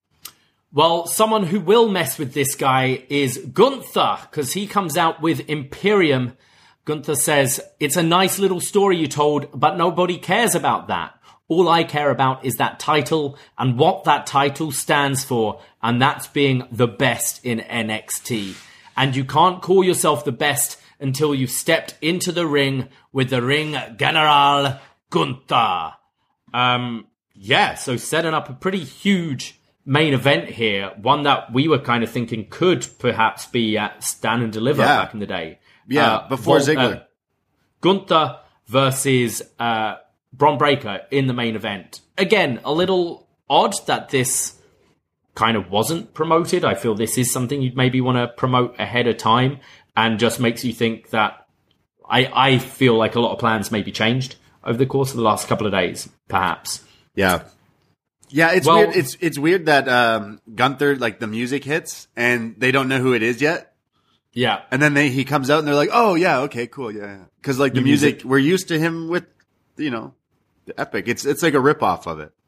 Well, someone who will mess with this guy is Gunther, because he comes out with Imperium. Gunther says, it's a nice little story you told, but nobody cares about that. All I care about is that title and what that title stands for, and that's being the best in N X T. And you can't call yourself the best until you've stepped into the ring with the ring General Gunther. Um, yeah, so setting up a pretty huge main event here, one that we were kind of thinking could perhaps be at Stand and Deliver yeah. back in the day. Yeah, uh, before Vol- Ziggler. Uh, Gunther versus uh, Bron Breakker in the main event. Again, a little odd that this kind of wasn't promoted. I feel this is something you'd maybe want to promote ahead of time, and just makes you think that I, I feel like a lot of plans may be changed over the course of the last couple of days, perhaps. Yeah. Yeah, it's well, weird. It's it's weird that um, Gunther, like, the music hits and they don't know who it is yet. Yeah. And then they he comes out and they're like, oh, yeah, okay, cool, yeah. Because, like, the music, music, we're used to him with, you know, the Epic. It's, it's like a ripoff of it.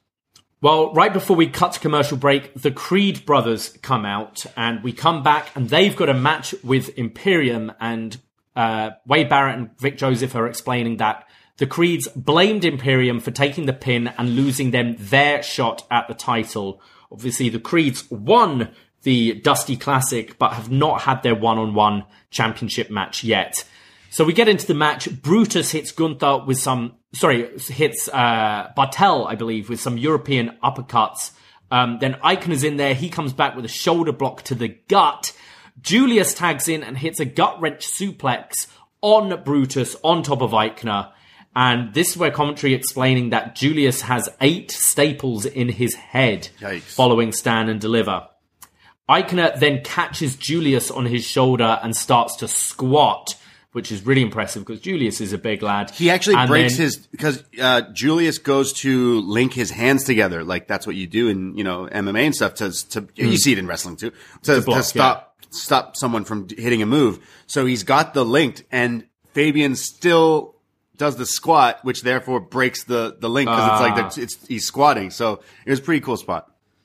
Well, right before we cut to commercial break, the Creed brothers come out, and we come back, and they've got a match with Imperium, and uh, Wade Barrett and Vic Joseph are explaining that the Creeds blamed Imperium for taking the pin and losing them their shot at the title. Obviously, the Creeds won the Dusty Classic, but have not had their one-on-one championship match yet. So we get into the match. Brutus hits Gunther with some, sorry, hits uh, Bartel, I believe, with some European uppercuts. Um, then Eichner's in there. He comes back with a shoulder block to the gut. Julius tags in and hits a gut-wrench suplex on Brutus on top of Eichner. And this is where commentary explaining that Julius has eight staples in his head Yikes. following Stand and Deliver. Eichner then catches Julius on his shoulder and starts to squat, which is really impressive because Julius is a big lad. He actually and breaks then, his, because uh, Julius goes to link his hands together. Like, that's what you do in, you know, M M A and stuff to, to mm. you see it in wrestling too, to, to, block, to stop, yeah. stop someone from hitting a move. So he's got the linked, and Fabian still does the squat, which therefore breaks the, the link because uh. it's like, the, it's, he's squatting. So it was a pretty cool spot.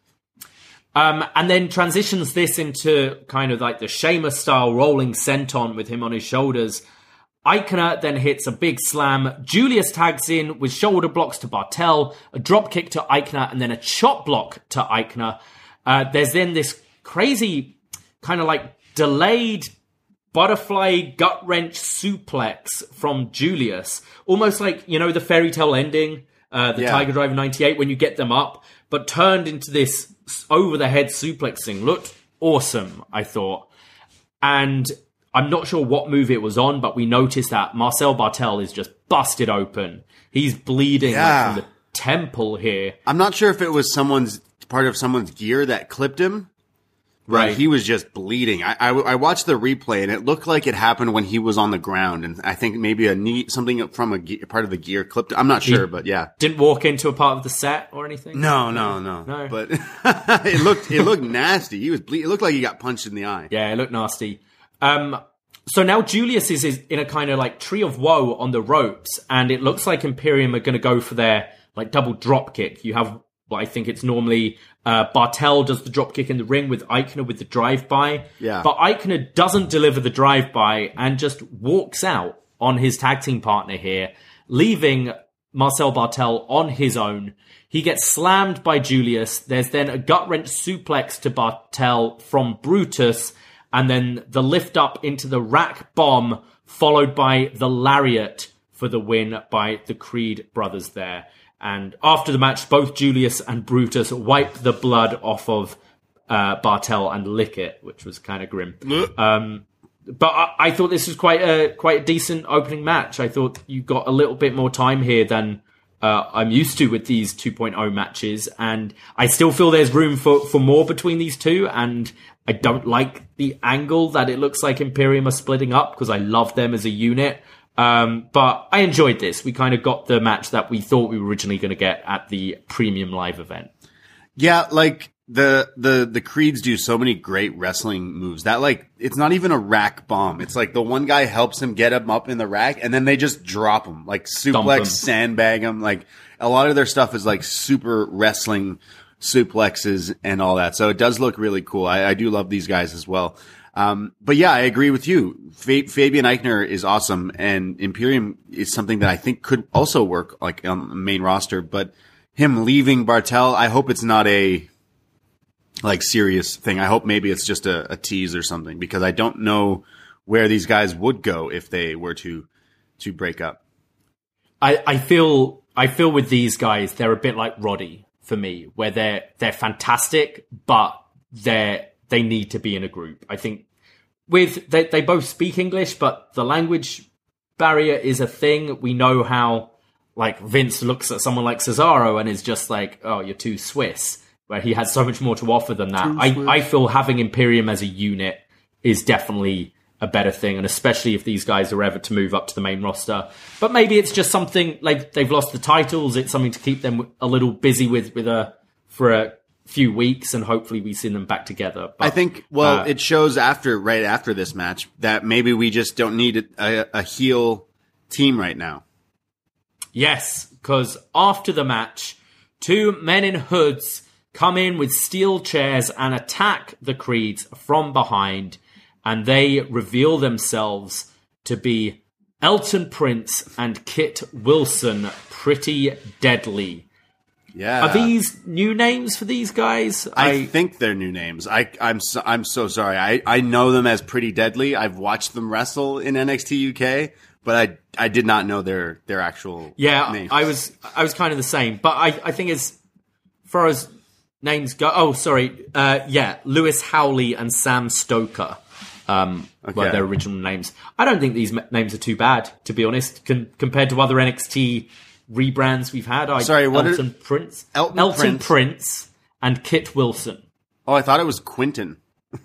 Um, and then transitions this into kind of like the Sheamus style rolling senton with him on his shoulders. Eichner then hits a big slam. Julius tags in with shoulder blocks to Bartel, a drop kick to Eichner, and then a chop block to Eichner. Uh, there's then this crazy kind of like delayed butterfly gut wrench suplex from Julius. Almost like, you know, the fairy tale ending, uh, the yeah. Tiger Driver ninety-eight, when you get them up, but turned into this over-the-head suplexing. Looked awesome, I thought. And I'm not sure what move it was on, but we noticed that Marcel Bartel is just busted open. He's bleeding yeah. like, from the temple here. I'm not sure if it was someone's part of someone's gear that clipped him. Right. He was just bleeding. I, I, I watched the replay, and it looked like it happened when he was on the ground. And I think maybe a knee, something from a ge- part of the gear clipped. I'm not sure, he but yeah. Didn't walk into a part of the set or anything? No, no, no. No. But it looked, it looked nasty. He was ble- It looked like he got punched in the eye. Yeah, it looked nasty. Um, so now Julius is, is in a kind of like tree of woe on the ropes, and it looks like Imperium are going to go for their like double drop kick. You have, well, I think it's normally uh, Bartel does the drop kick in the ring with Eichner with the drive-by. Yeah. But Eichner doesn't deliver the drive-by and just walks out on his tag team partner here, leaving Marcel Bartel on his own. He gets slammed by Julius. There's then a gut-wrench suplex to Bartel from Brutus, and then the lift up into the rack bomb, followed by the lariat for the win by the Creed brothers there. And after the match, both Julius and Brutus wipe the blood off of uh, Bartel and lick it, which was kind of grim. um, but I, I thought this was quite a quite a decent opening match. I thought you got a little bit more time here than uh, I'm used to with these two point oh matches, and I still feel there's room for, for more between these two. And I don't like the angle that it looks like Imperium are splitting up, because I love them as a unit. Um, but I enjoyed this. We kind of got the match that we thought we were originally going to get at the premium live event. Yeah, like the the the Creeds do so many great wrestling moves that, like, it's not even a rack bomb. It's like the one guy helps him get him up in the rack, and then they just drop him, like suplex, sandbag him. Like, a lot of their stuff is like super wrestling suplexes and all that. So it does look really cool. I, I do love these guys as well. Um, but yeah, I agree with you. Fa- Fabian Eichner is awesome, and Imperium is something that I think could also work, like, on the main roster. But him leaving Bartel, I hope it's not a like serious thing. I hope maybe it's just a, a tease or something, because I don't know where these guys would go if they were to to break up. I, I feel I feel with these guys, they're a bit like Roddy for me, where they're they're fantastic, but they're they need to be in a group. I think with they they both speak English, but the language barrier is a thing. We know how like Vince looks at someone like Cesaro and is just like, oh, you're too Swiss, where he has so much more to offer than that. I, I feel having Imperium as a unit is definitely a better thing, and especially if these guys are ever to move up to the main roster. But maybe it's just something like they've lost the titles. It's something to keep them a little busy with, with a for a few weeks, and hopefully we see them back together. But, I think, well, uh, it shows after, right after this match, that maybe we just don't need a, a heel team right now. Yes, because after the match, two men in hoods come in with steel chairs and attack the Creeds from behind, and they reveal themselves to be Elton Prince and Kit Wilson, Pretty Deadly. Yeah. Are these new names for these guys? I, I think they're new names. I, I'm so, I'm so sorry. I, I know them as Pretty Deadly. I've watched them wrestle in N X T U K, but I I did not know their their actual yeah, names. I was I was kind of the same. But I, I think as far as names go, oh sorry, uh, yeah, Lewis Howley and Sam Stoker. Um, okay. were their original names. I don't think these m- names are too bad, to be honest, con- compared to other N X T rebrands we've had. I, Sorry, what Elton are, Prince, Elton, Elton Prince. Prince, and Kit Wilson. Oh, I thought it was Quinton.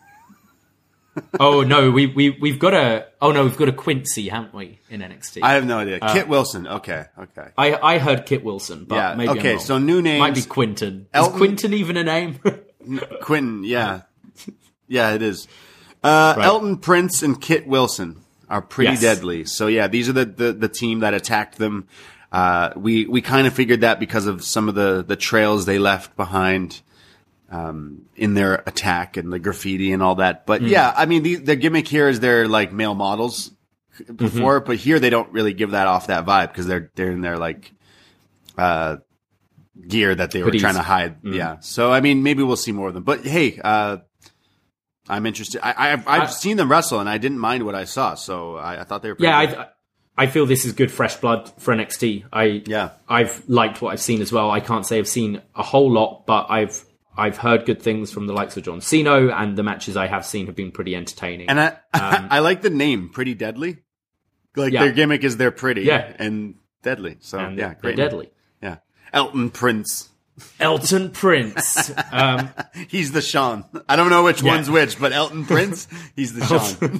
oh no, we we we've got a oh no, we've got a Quincy, haven't we, in N X T? I have no idea. Uh, Kit Wilson. Okay, okay. I I heard Kit Wilson, but yeah, maybe okay. I'm wrong. So new names might be Quinton. Elton, is Quinton even a name? Quinton, yeah, yeah, it is. Uh, right. Elton Prince and Kit Wilson are Pretty yes. Deadly. So yeah, these are the, the, the team that attacked them. Uh, we, we kind of figured that because of some of the, the trails they left behind, um, in their attack and the graffiti and all that. But mm. yeah, I mean, the, the gimmick here is they're like male models before, mm-hmm. but here they don't really give that off that vibe because they're, they're in their like, uh, gear that they were Hoodies. trying to hide. Mm. Yeah. So, I mean, maybe we'll see more of them, but hey, uh, I'm interested. I, I've, I've I, seen them wrestle, and I didn't mind what I saw. So I, I thought they were pretty yeah. good. I, I feel this is good fresh blood for N X T. I yeah. I've liked what I've seen as well. I can't say I've seen a whole lot, but I've I've heard good things from the likes of John Cena, and the matches I have seen have been pretty entertaining. And I um, I like the name, Pretty Deadly. Like yeah. their gimmick is they're pretty yeah. and deadly. So and yeah, great. They're deadly. Yeah, Elton Prince. Elton Prince. Um, he's the Sean. I don't know which yeah. one's which, but Elton Prince, he's the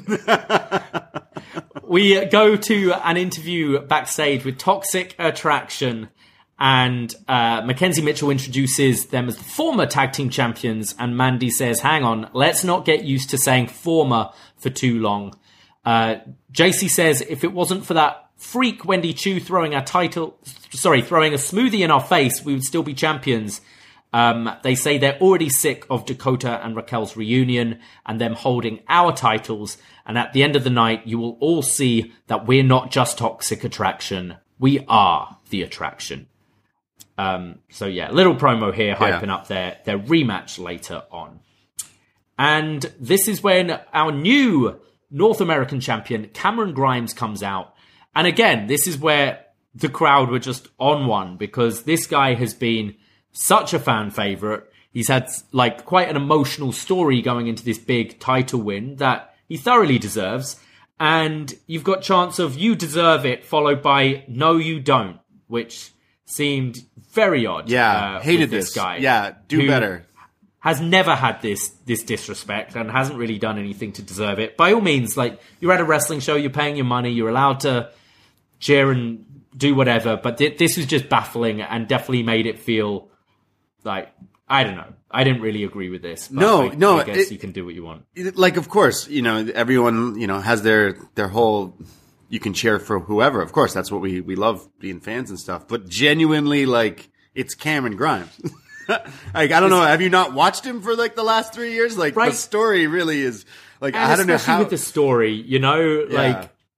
Sean. We go to an interview backstage with Toxic Attraction, and uh, Mackenzie Mitchell introduces them as the former tag team champions, and Mandy says, hang on, let's not get used to saying former for too long. Uh, J C says, if it wasn't for that freak Wendy Chu throwing a title, sorry, throwing a smoothie in our face, we would still be champions. Um, they say they're already sick of Dakota and Raquel's reunion and them holding our titles. And at the end of the night, you will all see that we're not just Toxic Attraction. We are the attraction. Um, so yeah, little promo here, hyping yeah. up their, their rematch later on. And this is when our new North American champion, Cameron Grimes, comes out. And again, this is where the crowd were just on one, because this guy has been such a fan favorite. He's had like quite an emotional story going into this big title win that he thoroughly deserves. And you've got chance of you deserve it followed by no, you don't, which seemed very odd. Yeah, uh, hated this, this guy. Yeah, do better. Has never had this this disrespect and hasn't really done anything to deserve it. By all means, like, you're at a wrestling show, you're paying your money, you're allowed to cheer and do whatever, but th- this was just baffling and definitely made it feel like, I don't know. I didn't really agree with this. But no, I, no. I guess it, you can do what you want. It, like, of course, you know, everyone, you know, has their, their whole, you can cheer for whoever. Of course, that's what we, we love, being fans and stuff. But genuinely, like, it's Cameron Grimes. Like, I don't know. Have you not watched him for like the last three years? Like, right. The story really is like, and I don't know how with the story, you know, yeah. like,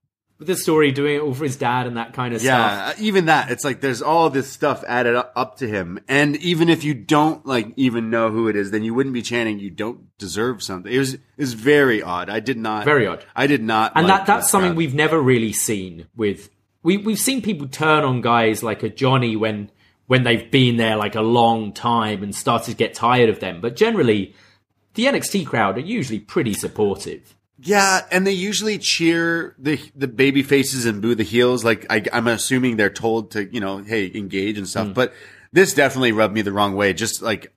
with the story, doing it all for his dad and that kind of yeah, stuff. Yeah, even that. It's like there's all this stuff added up, up to him. And even if you don't like even know who it is, then you wouldn't be chanting, you don't deserve something. It was, it was very odd. I did not. Very odd. I did not. And like that that's something crowd. we've never really seen with. We, we've seen people turn on guys like a Johnny when when they've been there like a long time and started to get tired of them. But generally, the N X T crowd are usually pretty supportive. Yeah, and they usually cheer the the baby faces and boo the heels. Like I, I'm assuming they're told to, you know, hey, engage and stuff. Mm. But this definitely rubbed me the wrong way. Just like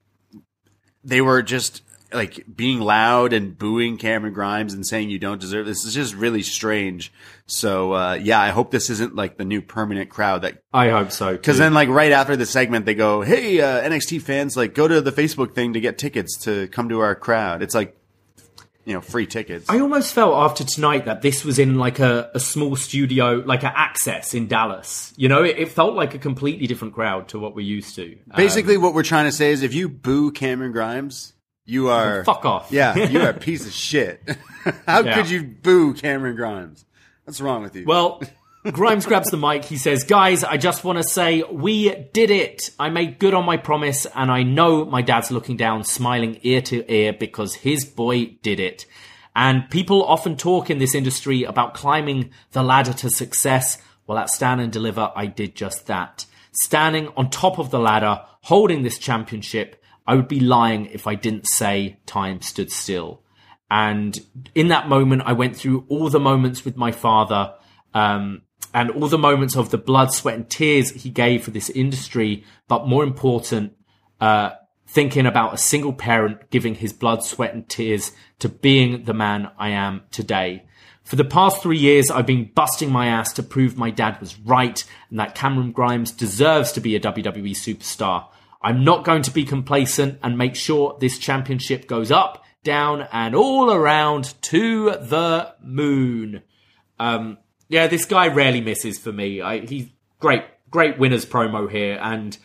they were just like being loud and booing Cameron Grimes and saying you don't deserve this. It's just really strange. So uh, yeah, I hope this isn't like the new permanent crowd. That I hope so. Because then like right after the segment, they go, hey, uh, N X T fans, like go to the Facebook thing to get tickets to come to our crowd. It's like, you know, free tickets. I almost felt after tonight that this was in like a, a small studio, like an Access in Dallas. You know, it, it felt like a completely different crowd to what we're used to. Basically, um, what we're trying to say is if you boo Cameron Grimes, you are... Well, fuck off. Yeah, you are a piece of shit. How yeah. could you boo Cameron Grimes? What's wrong with you? Well... Grimes grabs the mic. He says, guys, I just want to say we did it. I made good on my promise, and I know my dad's looking down, smiling ear to ear because his boy did it. And people often talk in this industry about climbing the ladder to success. Well, at Stand and Deliver, I did just that. Standing on top of the ladder, holding this championship, I would be lying if I didn't say time stood still. And in that moment, I went through all the moments with my father, um, and all the moments of the blood, sweat, and tears he gave for this industry, but more important, uh, thinking about a single parent giving his blood, sweat, and tears to being the man I am today. For the past three years, I've been busting my ass to prove my dad was right and that Cameron Grimes deserves to be a W W E superstar. I'm not going to be complacent and make sure this championship goes up, down, and all around to the moon. Um, Yeah, this guy rarely misses for me. I, he's great, great winners promo here. And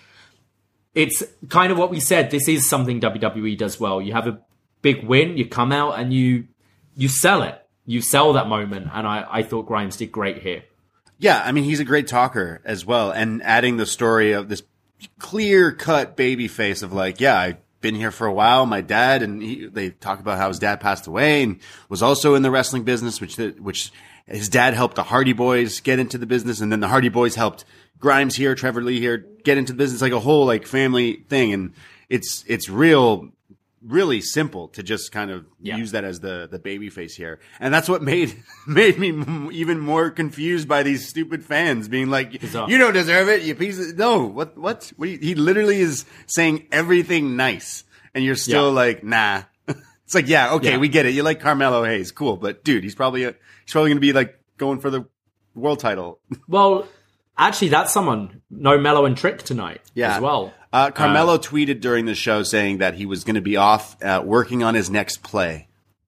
it's kind of what we said. This is something W W E does well. You have a big win, you come out and you you sell it. You sell that moment. And I, I thought Grimes did great here. Yeah, I mean, he's a great talker as well. And adding the story of this clear-cut baby face of like, yeah, I've been here for a while. My dad, and he, they talk about how his dad passed away and was also in the wrestling business, which which... His dad helped the Hardy Boys get into the business, and then the Hardy Boys helped Grimes here, Trevor Lee here, get into the business, like a whole like family thing. And it's it's real, really simple to just kind of yeah. use that as the the baby face here. And that's what made made me even more confused by these stupid fans being like, "You don't deserve it, you piece of no." What what? what you, he literally is saying everything nice, and you're still yeah. like, nah. It's like, yeah, okay, yeah. we get it. You like Carmelo Hayes, cool, but dude, he's probably a, he's probably going to be like going for the world title. Well, actually, that's someone. No Mello and Trick tonight yeah. as well. Uh, Carmelo uh, tweeted during the show saying that he was going to be off uh, working on his next play.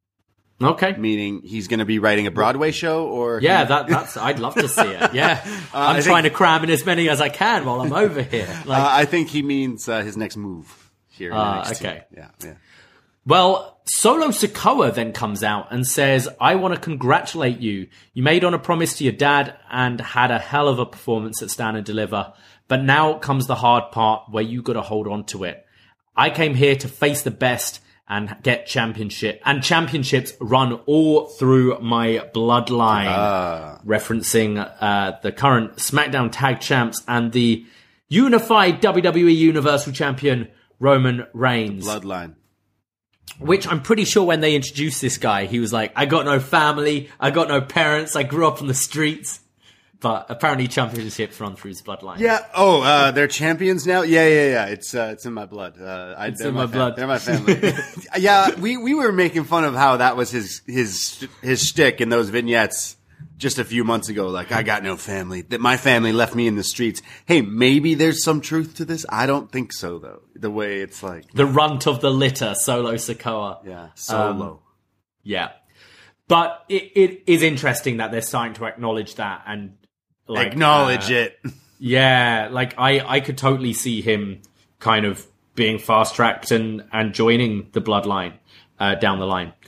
Okay, meaning he's going to be writing a Broadway show, or yeah, he... that that's I'd love to see it. Yeah, uh, I'm I trying think... to cram in as many as I can while I'm over here. Like... Uh, I think he means uh, his next move here. In uh, N X T. Okay, yeah, yeah. Well, Solo Sikoa then comes out and says, I want to congratulate you. You made on a promise to your dad and had a hell of a performance at Stand and Deliver. But now comes the hard part where you got to hold on to it. I came here to face the best and get championship. And championships run all through my bloodline. Uh. Referencing uh, the current SmackDown Tag Champs and the unified W W E Universal Champion, Roman Reigns. Bloodline. Which I'm pretty sure when they introduced this guy, he was like, I got no family, I got no parents, I grew up on the streets. But apparently championships run through his bloodline. Yeah. Oh, uh, they're champions now? Yeah, yeah, yeah. It's uh, it's in my blood. Uh, I, it's in my, my blood. They're my family. Yeah, we, we were making fun of how that was his his his shtick in those vignettes just a few months ago. Like, I got no family. That my family left me in the streets. Hey, maybe there's some truth to this. I don't think so, though. The way it's like the runt of the litter, Solo Sikoa. Yeah, Solo. Um, yeah, but it, it is interesting that they're starting to acknowledge that and like acknowledge uh, it. Yeah, like I, I could totally see him kind of being fast tracked and and joining the bloodline uh, down the line.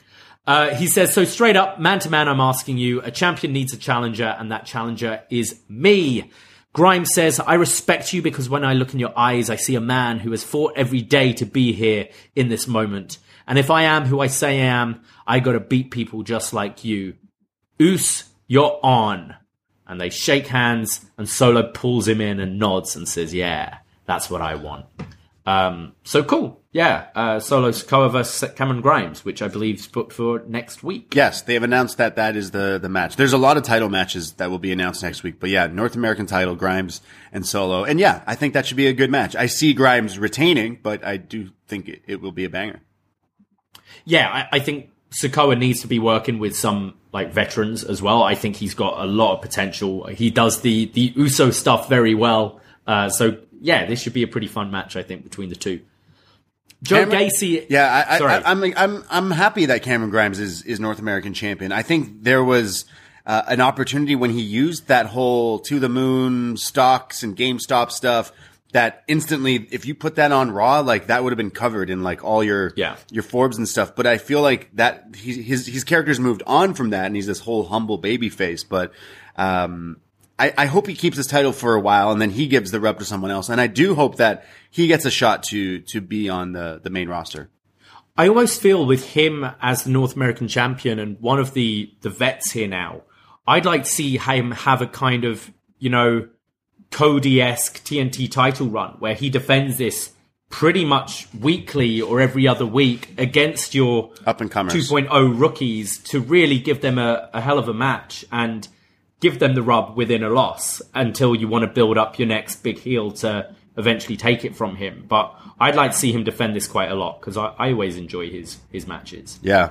Uh, he says, so straight up, man to man, I'm asking you, a champion needs a challenger, and that challenger is me. Grimes says, I respect you because when I look in your eyes, I see a man who has fought every day to be here in this moment. And if I am who I say I am, I gotta beat people just like you. Oos, you're on. And they shake hands, and Solo pulls him in and nods and says, yeah, that's what I want. Um, so cool. Yeah, uh, Solo Sikoa versus Cameron Grimes, which I believe is booked for next week. Yes, they have announced that that is the, the match. There's a lot of title matches that will be announced next week. But yeah, North American title, Grimes and Solo. And yeah, I think that should be a good match. I see Grimes retaining, but I do think it, it will be a banger. Yeah, I, I think Sikoa needs to be working with some like veterans as well. I think he's got a lot of potential. He does the, the Uso stuff very well. Uh, so yeah, this should be a pretty fun match, I think, between the two. Joe Cameron, Gacy. Yeah, I, sorry. I, I'm I'm I'm happy that Cameron Grimes is is North American champion. I think there was uh, an opportunity when he used that whole to the moon stocks and GameStop stuff that instantly, if you put that on Raw, like that would have been covered in like all your yeah. your Forbes and stuff. But I feel like that he, his his character's moved on from that, and he's this whole humble baby face. But um, I, I hope he keeps his title for a while, and then he gives the rep to someone else. And I do hope that he gets a shot to to be on the, the main roster. I almost feel with him as the North American champion and one of the, the vets here now, I'd like to see him have a kind of, you know, Cody-esque T N T title run where he defends this pretty much weekly or every other week against your up-and-comers, two point oh rookies to really give them a, a hell of a match and give them the rub within a loss until you want to build up your next big heel to eventually take it from him. But I'd like to see him defend this quite a lot because I, I always enjoy his his matches. Yeah.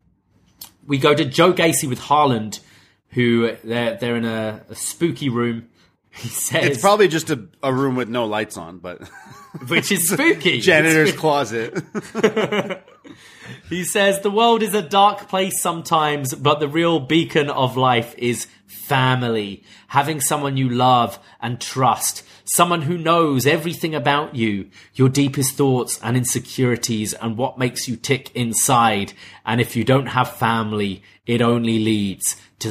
We go to Joe Gacy with Haaland, who they're they're in a, a spooky room. He says it's probably just a, a room with no lights on, but which is spooky. Janitor's closet. He says the world is a dark place sometimes, but the real beacon of life is family. Having someone you love and trust. Someone who knows everything about you, your deepest thoughts and insecurities and what makes you tick inside. And if you don't have family, it only leads to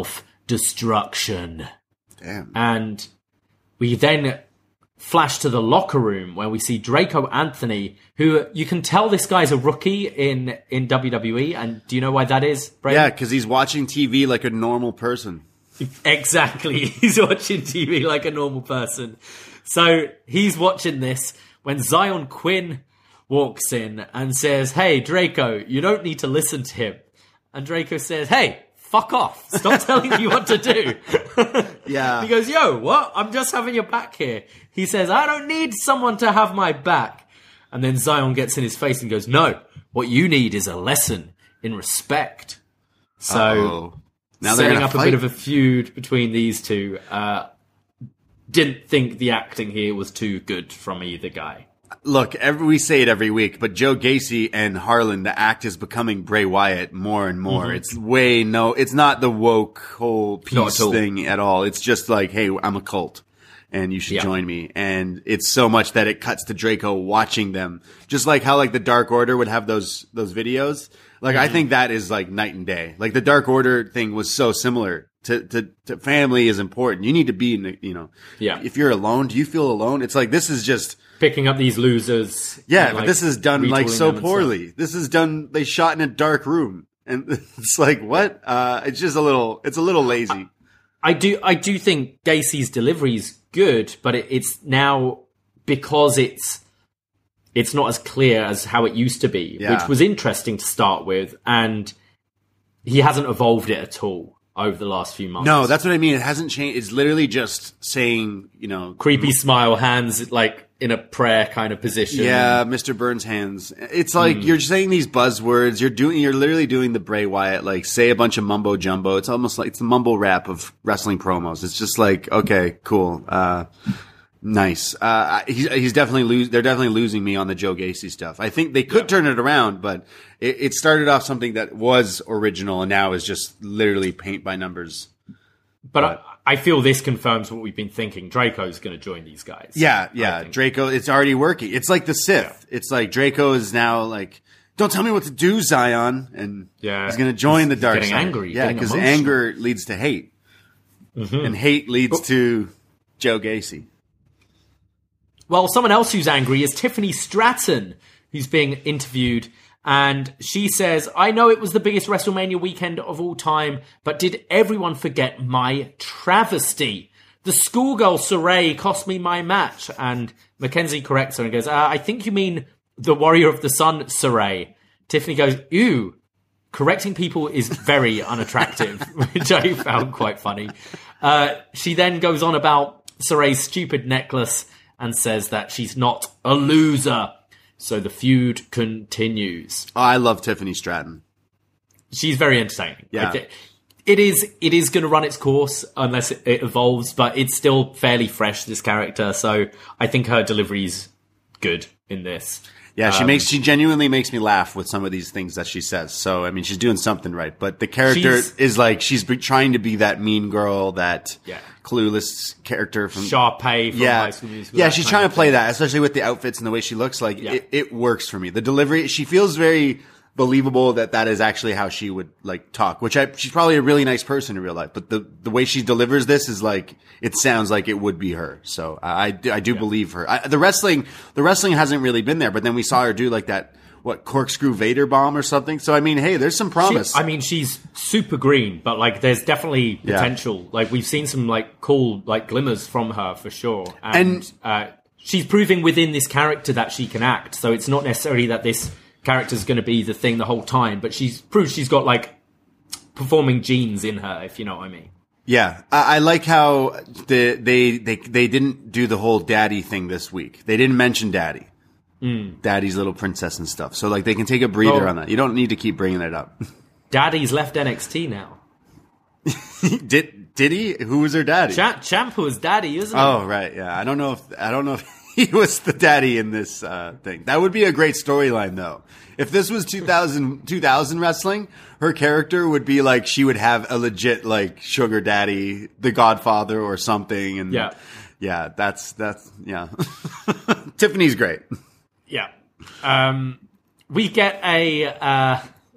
self-destruction. Damn. And we then flash to the locker room where we see Draco Anthony, who you can tell this guy's a rookie in, in W W E. And do you know why that is, Braden? Yeah, because he's watching T V like a normal person. Exactly. He's watching T V like a normal person. So he's watching this when Zion Quinn walks in and says, hey, Draco, you don't need to listen to him. And Draco says, hey, fuck off. Stop telling me what to do. Yeah. He goes, yo, what? I'm just having your back here. He says, I don't need someone to have my back. And then Zion gets in his face and goes, no, what you need is a lesson in respect. So... Uh-oh. Now setting up fight. a bit of a feud between these two. Uh, didn't think the acting here was too good from either guy. Look, every, we say it every week, but Joe Gacy and Harlan, the act is becoming Bray Wyatt more and more. Mm-hmm. It's way no, it's not the woke whole peace at thing at all. It's just like, hey, I'm a cult and you should yeah. join me. And it's so much that it cuts to Draco watching them. Just like how like the Dark Order would have those, those videos. Like, mm-hmm. I think that is like night and day. Like the Dark Order thing was so similar to, to, to family is important. You need to be in the, you know, yeah. if you're alone, do you feel alone? It's like, this is just picking up these losers. Yeah. And, but like, this is done like so poorly. This is done. They shot in a dark room and it's like, what? Uh, it's just a little, it's a little lazy. I, I do, I do think Gacy's delivery is good, but it, it's now because it's, it's not as clear as how it used to be, yeah. which was interesting to start with. And he hasn't evolved it at all over the last few months. No, that's what I mean. It hasn't changed. It's literally just saying, you know, creepy smile, hands like in a prayer kind of position. Yeah, Mister Burns hands. It's like mm. you're saying these buzzwords. You're doing, you're literally doing the Bray Wyatt, like say a bunch of mumbo jumbo. It's almost like it's the mumble rap of wrestling promos. It's just like, okay, cool. Uh, Nice. Uh, he's, he's definitely lose. They're definitely losing me on the Joe Gacy stuff. I think they could yeah. turn it around, but it, it started off something that was original and now is just literally paint by numbers. But, but I, I feel this confirms what we've been thinking. Draco's going to join these guys. Yeah, yeah. Draco, it's already working. It's like the Sith. Yeah. It's like Draco is now like, don't tell me what to do, Zion. And yeah. he's going to join the dark getting side. Angry, yeah, because anger leads to hate. Mm-hmm. And hate leads oh. to Joe Gacy. Well, someone else who's angry is Tiffany Stratton, who's being interviewed. And she says, I know it was the biggest WrestleMania weekend of all time, but did everyone forget my travesty? The schoolgirl Sarray cost me my match. And Mackenzie corrects her and goes, uh, I think you mean the Warrior of the Sun Sarray. Tiffany goes, ew. Correcting people is very unattractive, which I found quite funny. Uh, she then goes on about Sarray's stupid necklace and says that she's not a loser. So the feud continues. Oh, I love Tiffany Stratton. She's very entertaining. Yeah. Like, it is it is going to run its course unless it, it evolves, but it's still fairly fresh, this character. So I think her delivery's good in this. Yeah, she um, makes she genuinely makes me laugh with some of these things that she says. So I mean, she's doing something right. But the character is like she's be, trying to be that mean girl, that yeah. clueless character from Sharpay from yeah. High School Musical. Yeah, she's trying to play that, especially with the outfits and the way she looks. Like yeah. it, it works for me. The delivery, she feels very believable that that is actually how she would like talk. Which I, she's probably a really nice person in real life, but the the way she delivers this is like it sounds like it would be her. So I I do, I do yeah. believe her. I, the wrestling the wrestling hasn't really been there, but then we saw her do like that what corkscrew Vader bomb or something. So I mean, hey, there's some promise. She, I mean, she's super green, but like there's definitely potential. Yeah. Like we've seen some like cool like glimmers from her for sure, and, and uh, she's proving within this character that she can act. So it's not necessarily that this character's going to be the thing the whole time, but she's proved she's got like performing genes in her, if you know what I mean. Yeah, I, I like how the, they they they didn't do the whole daddy thing this week. They didn't mention daddy, mm. daddy's little princess and stuff. So like they can take a breather oh. on that. You don't need to keep bringing it up. Daddy's left N X T now. did did he? Who was her daddy? Champ, Ciampa's daddy, isn't he? Oh right, yeah. I don't know if I don't know if he was the daddy in this uh, thing. That would be a great storyline, though. If this was two thousand, two thousand wrestling, her character would be like she would have a legit like sugar daddy, the Godfather or something. And yeah, yeah, that's that's yeah. Tiffany's great. Yeah, um, we get a uh,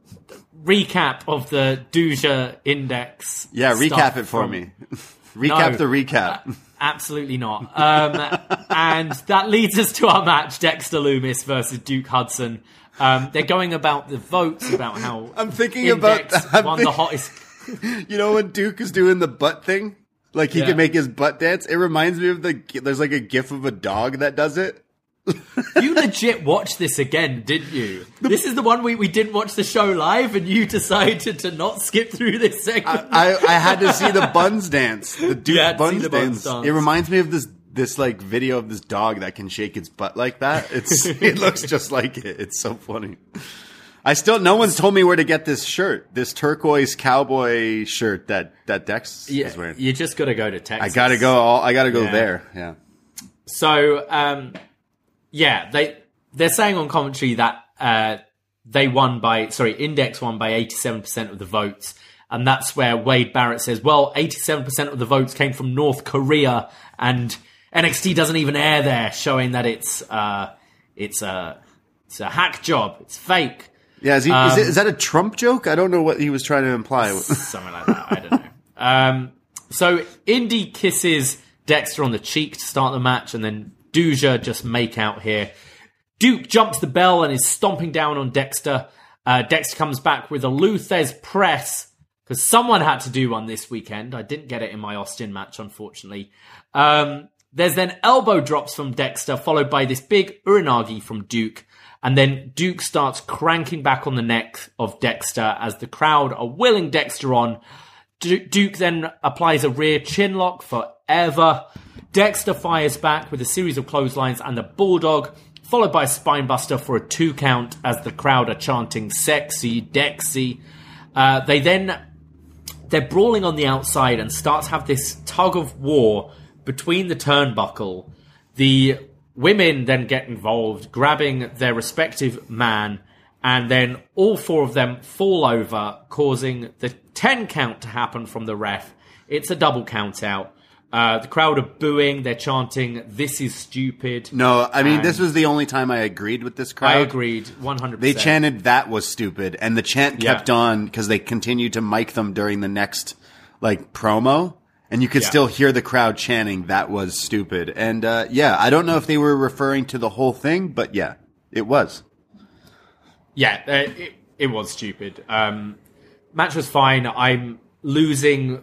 recap of the Doja Index. Yeah, recap it for from... me. recap no, the recap. Uh, Absolutely not. Um, and that leads us to our match, Dexter Lumis versus Duke Hudson. Um, they're going about the votes, about how I'm thinking Index about I'm won think, the hottest. You know when Duke is doing the butt thing? Like he yeah. can make his butt dance? It reminds me of the, there's like a gif of a dog that does it. You legit watched this again, didn't you? This is the one we, we didn't watch the show live, and you decided to not skip through this segment. I, I, I had to see the buns dance, the Duke yeah, buns, the dance. buns dance. It reminds me of this this like video of this dog that can shake its butt like that. It's it looks just like it. It's so funny. I still no one's told me where to get this shirt, this turquoise cowboy shirt that that Dex yeah, is wearing. You just got to go to Texas. I gotta go. All, I gotta go yeah. there. Yeah. So. um Yeah, they they're saying on commentary that uh, they won by sorry, Index won by eighty-seven percent of the votes, and that's where Wade Barrett says, "Well, eighty-seven percent of the votes came from North Korea, and N X T doesn't even air there, showing that it's uh, it's a it's a hack job, it's fake." Yeah, is, he, um, is, it, is that a Trump joke? I don't know what he was trying to imply. Something like that. I don't know. Um, so Indy kisses Dexter on the cheek to start the match, and then Doja just make out here. Duke jumps the bell and is stomping down on Dexter. Uh, Dexter comes back with a Lou Thesz press, because someone had to do one this weekend. I didn't get it in my Austin match, unfortunately. Um, there's then elbow drops from Dexter, followed by this big Uranagi from Duke. And then Duke starts cranking back on the neck of Dexter as the crowd are willing Dexter on. Du- Duke then applies a rear chin lock forever. Dexter fires back with a series of clotheslines and the Bulldog, followed by a spinebuster for a two count as the crowd are chanting "Sexy, Dexy." Uh, they then, they're brawling on the outside and start to have this tug of war between the turnbuckle. The women then get involved, grabbing their respective man, and then all four of them fall over, causing the ten count to happen from the ref. It's a double count out. Uh, the crowd are booing. They're chanting, "This is stupid." No, I mean, and this was the only time I agreed with this crowd. I agreed, one hundred percent. They chanted, "That was stupid." And the chant kept yeah. on because they continued to mic them during the next, like, promo. And you could yeah. still hear the crowd chanting, "That was stupid." And, uh, yeah, I don't know if they were referring to the whole thing, but yeah, it was. Yeah, uh, it, it was stupid. Um, match was fine. I'm losing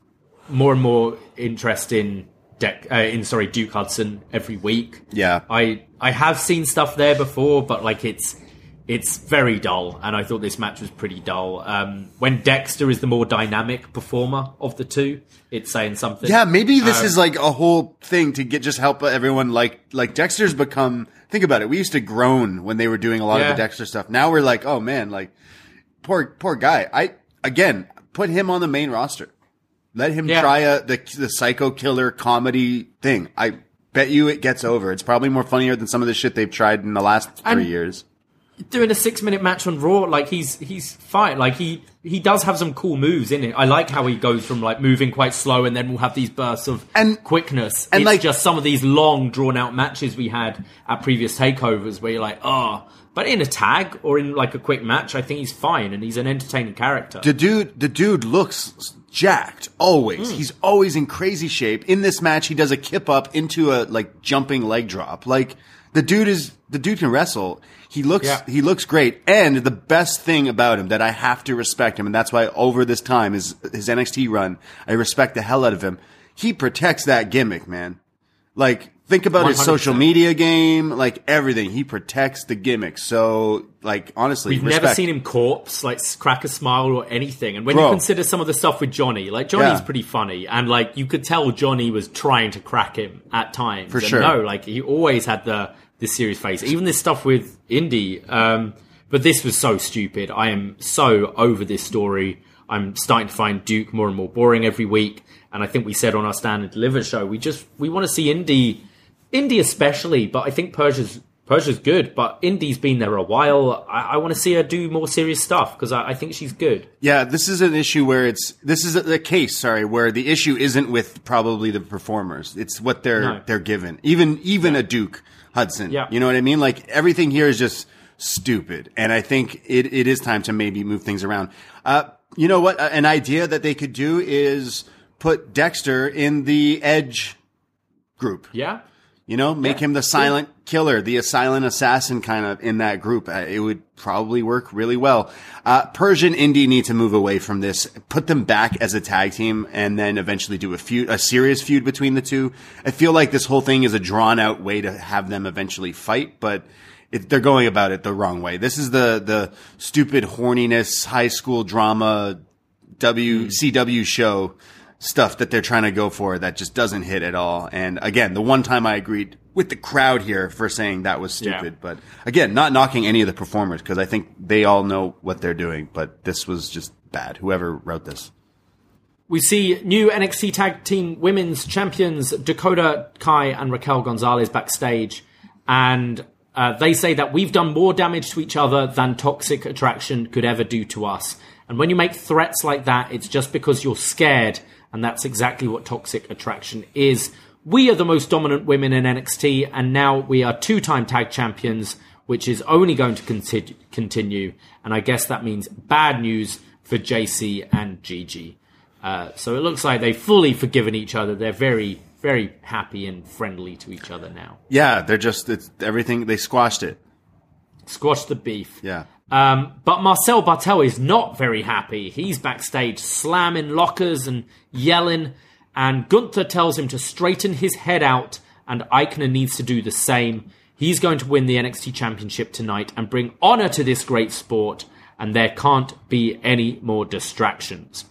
more and more interest in De- uh, in sorry Duke Hudson every week. Yeah, I I have seen stuff there before, but like it's it's very dull, and I thought this match was pretty dull. Um, when Dexter is the more dynamic performer of the two, it's saying something. Yeah, maybe this um, is like a whole thing to get just help everyone. Like like Dexter's become. Think about it. We used to groan when they were doing a lot yeah. of the Dexter stuff. Now we're like, oh man, like poor poor guy. I again put him on the main roster. Let him yeah. try a, the the psycho killer comedy thing. I bet you it gets over. It's probably more funnier than some of the shit they've tried in the last three and years. Doing a six minute match on Raw, like he's he's fine. Like he he does have some cool moves in it. I like how he goes from like moving quite slow and then we'll have these bursts of and, quickness. And it's like just some of these long drawn out matches we had at previous takeovers where you're like, oh. But in a tag or in like a quick match, I think he's fine and he's an entertaining character. The dude, the dude looks jacked always. Mm. He's always in crazy shape. In this match, he does a kip up into a like jumping leg drop. Like the dude is the dude can wrestle. He looks yeah. he looks great. And the best thing about him that I have to respect him, and that's why over this time his his N X T run, I respect the hell out of him. He protects that gimmick, man. Like. Think about one hundred percent. His social media game, like everything. He protects the gimmick. So, like, honestly, we've respect. never seen him corpse, like, crack a smile or anything. And when Bro. you consider some of the stuff with Johnny, like, Johnny's yeah. pretty funny. And, like, you could tell Johnny was trying to crack him at times. For and sure. No, like, he always had the, the serious face. Even this stuff with Indy. Um, but this was so stupid. I am so over this story. I'm starting to find Duke more and more boring every week. And I think we said on our Stand and Deliver show, we just, we want to see Indy... Indy especially, but I think Persia's Persia's good. But Indy's been there a while. I, I want to see her do more serious stuff because I, I think she's good. Yeah, this is an issue where it's this is a, a case. Sorry, where the issue isn't with probably the performers. It's what they're no. they're given. Even even yeah. a Duke Hudson. Yeah. You know what I mean? Like everything here is just stupid, and I think it it is time to maybe move things around. Uh, you know what? An idea that they could do is put Dexter in the Edge group. Yeah. You know, make yeah. him the silent killer, the silent assassin kind of in that group. Uh, it would probably work really well. Uh, Persian Indy need to move away from this, put them back as a tag team, and then eventually do a feud, a serious feud between the two. I feel like this whole thing is a drawn out way to have them eventually fight, but it, they're going about it the wrong way. This is the, the stupid horniness, high school drama, W, mm. C W show stuff that they're trying to go for that just doesn't hit at all. And again, the one time I agreed with the crowd here for saying that was stupid, yeah. but again, not knocking any of the performers because I think they all know what they're doing, but this was just bad. Whoever wrote this. We see new N X T Tag Team Women's Champions Dakota Kai and Raquel Gonzalez backstage, and uh, they say that we've done more damage to each other than Toxic Attraction could ever do to us. And when you make threats like that, it's just because you're scared. And that's exactly what Toxic Attraction is. We are the most dominant women in N X T, and now we are two-time tag champions, which is only going to conti- continue. And I guess that means bad news for J C and Gigi. Uh, so it looks like they've fully forgiven each other. They're very, very happy and friendly to each other now. Yeah, they're just, it's everything, they squashed it. Squashed the beef. Yeah. Um, but Marcel Bartel is not very happy. He's backstage slamming lockers and yelling, and Gunther tells him to straighten his head out, and Eichner needs to do the same. He's going to win the N X T Championship tonight and bring honor to this great sport, and there can't be any more distractions.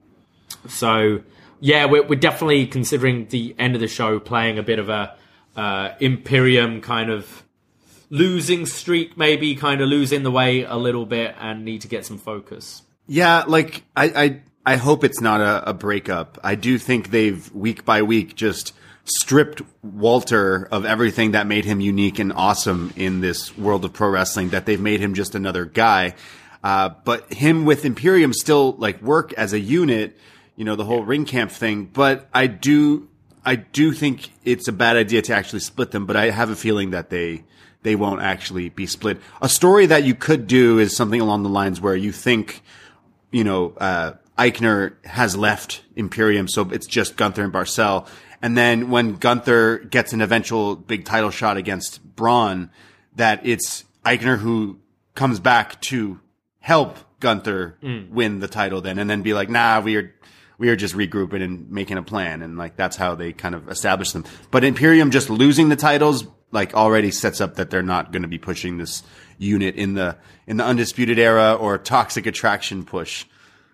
So, yeah, we're, we're definitely considering the end of the show playing a bit of a uh, Imperium kind of losing streak, maybe kind of losing the way a little bit and need to get some focus. Yeah, like I, I, I hope it's not a, a breakup. I do think they've week by week just stripped Walter of everything that made him unique and awesome in this world of pro wrestling, that they've made him just another guy. Uh, but him with Imperium still like work as a unit, you know, the whole ring camp thing. But I do, I do think it's a bad idea to actually split them, but I have a feeling that they they won't actually be split. A story that you could do is something along the lines where you think, you know, uh, Aichner has left Imperium, so it's just Gunther and Barcel. And then when Gunther gets an eventual big title shot against Braun, that it's Aichner who comes back to help Gunther mm. win the title then, and then be like, nah, we are, we are just regrouping and making a plan. And like, that's how they kind of establish them. But Imperium just losing the titles, like, already sets up that they're not going to be pushing this unit in the, in the Undisputed Era or Toxic Attraction push.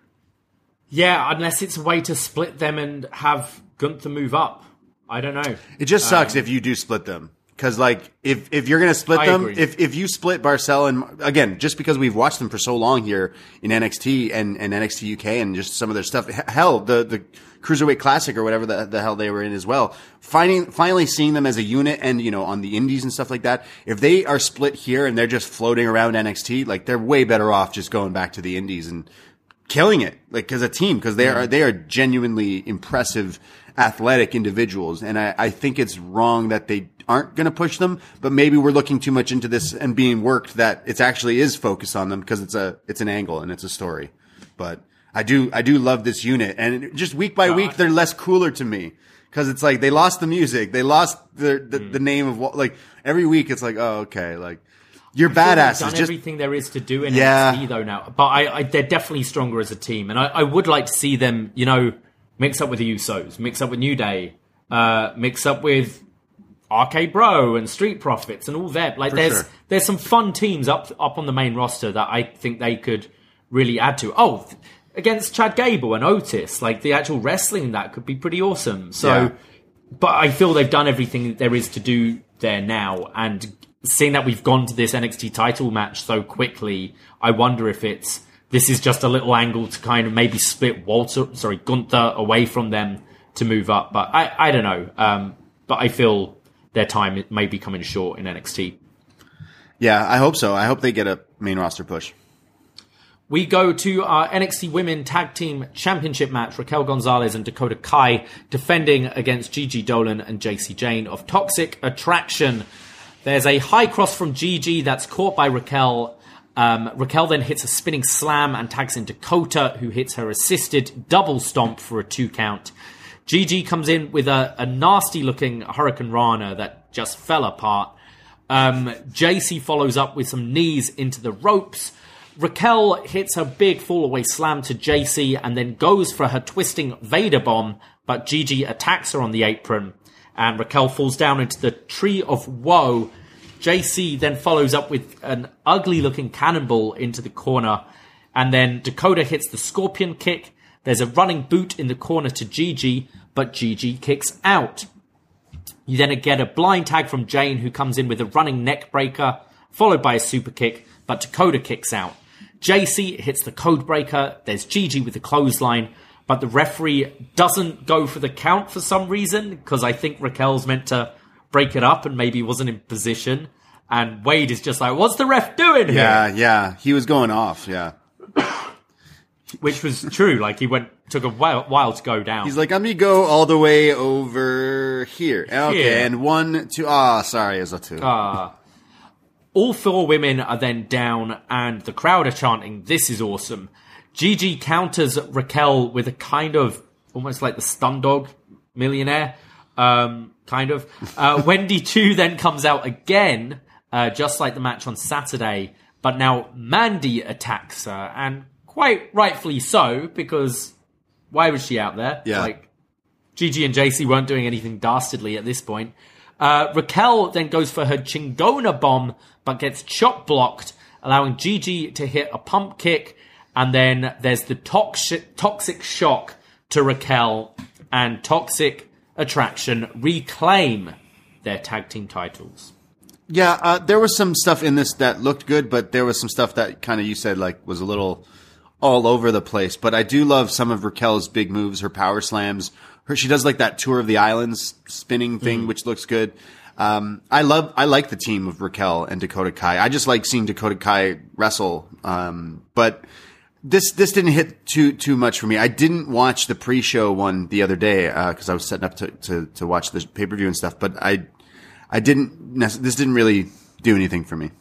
Yeah, unless it's a way to split them and have Gunther move up. I don't know. It just sucks um, if you do split them. Because, like, if, if you're going to split I them, agree. if if you split Barcel and, again, just because we've watched them for so long here in N X T and, and N X T U K and just some of their stuff, hell, the, the Cruiserweight Classic or whatever the, the hell they were in as well, finding, finally seeing them as a unit and, you know, on the indies and stuff like that, if they are split here and they're just floating around N X T, like, they're way better off just going back to the indies and killing it, like, as a team, because they are, they are genuinely impressive athletic individuals. And I, I think it's wrong that they aren't going to push them, but maybe we're looking too much into this and being worked that it actually is focused on them because it's a, it's an angle and it's a story. But I do, I do love this unit, and just week by God. week, they're less cooler to me because it's like they lost the music. They lost the, the, mm. the name of what, like, every week it's like, oh, okay. Like, you're badass. Done just everything there is to do in yeah. N X T though now, but I, I, they're definitely stronger as a team, and I, I would like to see them, you know, mix up with the Usos, mix up with New Day, uh, mix up with R K Bro and Street Profits and all that. Like, For there's sure. there's some fun teams up up on the main roster that I think they could really add to. Oh, against Chad Gable and Otis, like, the actual wrestling in that could be pretty awesome. So, yeah. but I feel they've done everything there is to do there now, and seeing that we've gone to this N X T title match so quickly, I wonder if it's this is just a little angle to kind of maybe split Walter, sorry, Gunther away from them to move up. But I, I don't know. Um, but I feel their time may be coming short in N X T. Yeah, I hope so. I hope they get a main roster push. We go to our N X T Women Tag Team Championship match. Raquel Gonzalez and Dakota Kai defending against Gigi Dolan and J C Jane of Toxic Attraction. There's a high cross from Gigi that's caught by Raquel. Um, Raquel then hits a spinning slam and tags in Dakota, who hits her assisted double stomp for a two count. Gigi comes in with a, a nasty-looking Hurricane Rana that just fell apart. Um, J C follows up with some knees into the ropes. Raquel hits her big fall-away slam to J C and then goes for her twisting Vader bomb, but Gigi attacks her on the apron, and Raquel falls down into the Tree of Woe. J C then follows up with an ugly-looking cannonball into the corner, and then Dakota hits the Scorpion Kick. There's a running boot in the corner to Gigi, but Gigi kicks out. You then get a blind tag from Jane, who comes in with a running neck breaker, followed by a super kick, but Dakota kicks out. J C hits the code breaker. There's Gigi with the clothesline, but the referee doesn't go for the count for some reason, because I think Raquel's meant to break it up and maybe wasn't in position. And Wade is just like, what's the ref doing here? Yeah, yeah. He was going off, yeah. Which was true. Like, he went, took a while, while to go down. He's like, I'm going to go all the way over here. Okay, Here. and one, two, ah, sorry, it was a two. Ah. All four women are then down, and the crowd are chanting, "This is awesome." Gigi counters Raquel with a kind of, almost like the stun dog millionaire, um, kind of. Uh, Wendy Chu then comes out again, uh, just like the match on Saturday, but now Mandy attacks her, and quite rightfully so, because why was she out there? Yeah. Like, Gigi and J C weren't doing anything dastardly at this point. Uh, Raquel then goes for her Chingona bomb, but gets chop blocked, allowing Gigi to hit a pump kick. And then there's the toxic, toxic shock to Raquel, and Toxic Attraction reclaim their tag team titles. Yeah, uh, there was some stuff in this that looked good, but there was some stuff that kind of, you said, like, was a little all over the place. But I do love some of Raquel's big moves, her power slams. Her, she does like that Tour of the Islands spinning thing, mm. which looks good. Um, I love, I like the team of Raquel and Dakota Kai. I just like seeing Dakota Kai wrestle. Um, but this this didn't hit too too much for me. I didn't watch the pre-show one the other day because uh, I was setting up to, to, to watch the pay-per-view and stuff. But I I didn't. This didn't really do anything for me.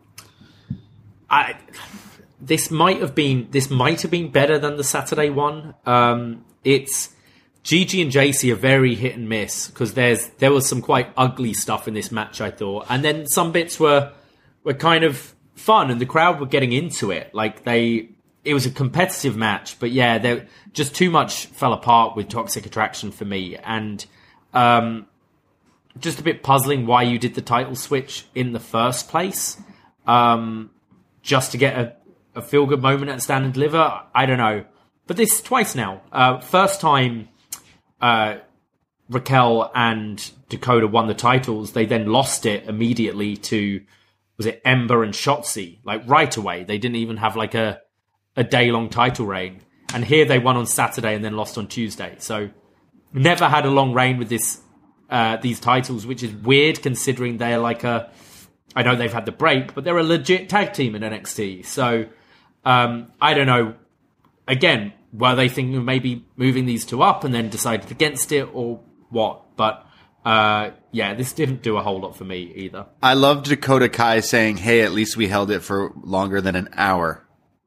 I this might have been this might have been better than the Saturday one. Um, it's Gigi and J C are very hit and miss because there's there was some quite ugly stuff in this match, I thought, and then some bits were were kind of fun and the crowd were getting into it. Like they, it was a competitive match, but yeah, there just too much fell apart with Toxic Attraction for me, and um, just a bit puzzling why you did the title switch in the first place, um, just to get a, a feel good moment at Stand and Deliver. I don't know, but this twice now. Uh, first time. Uh, Raquel and Dakota won the titles. They then lost it immediately to, was it Ember and Shotzi? Like right away. They didn't even have like a, a day-long title reign. And here they won on Saturday and then lost on Tuesday. So never had a long reign with this uh, these titles, which is weird considering they're like a, I know they've had the break, but they're a legit tag team in N X T. So um, I don't know. Again, were they thinking of maybe moving these two up and then decided against it or what? But uh, yeah, this didn't do a whole lot for me either. I love Dakota Kai saying, hey, at least we held it for longer than an hour.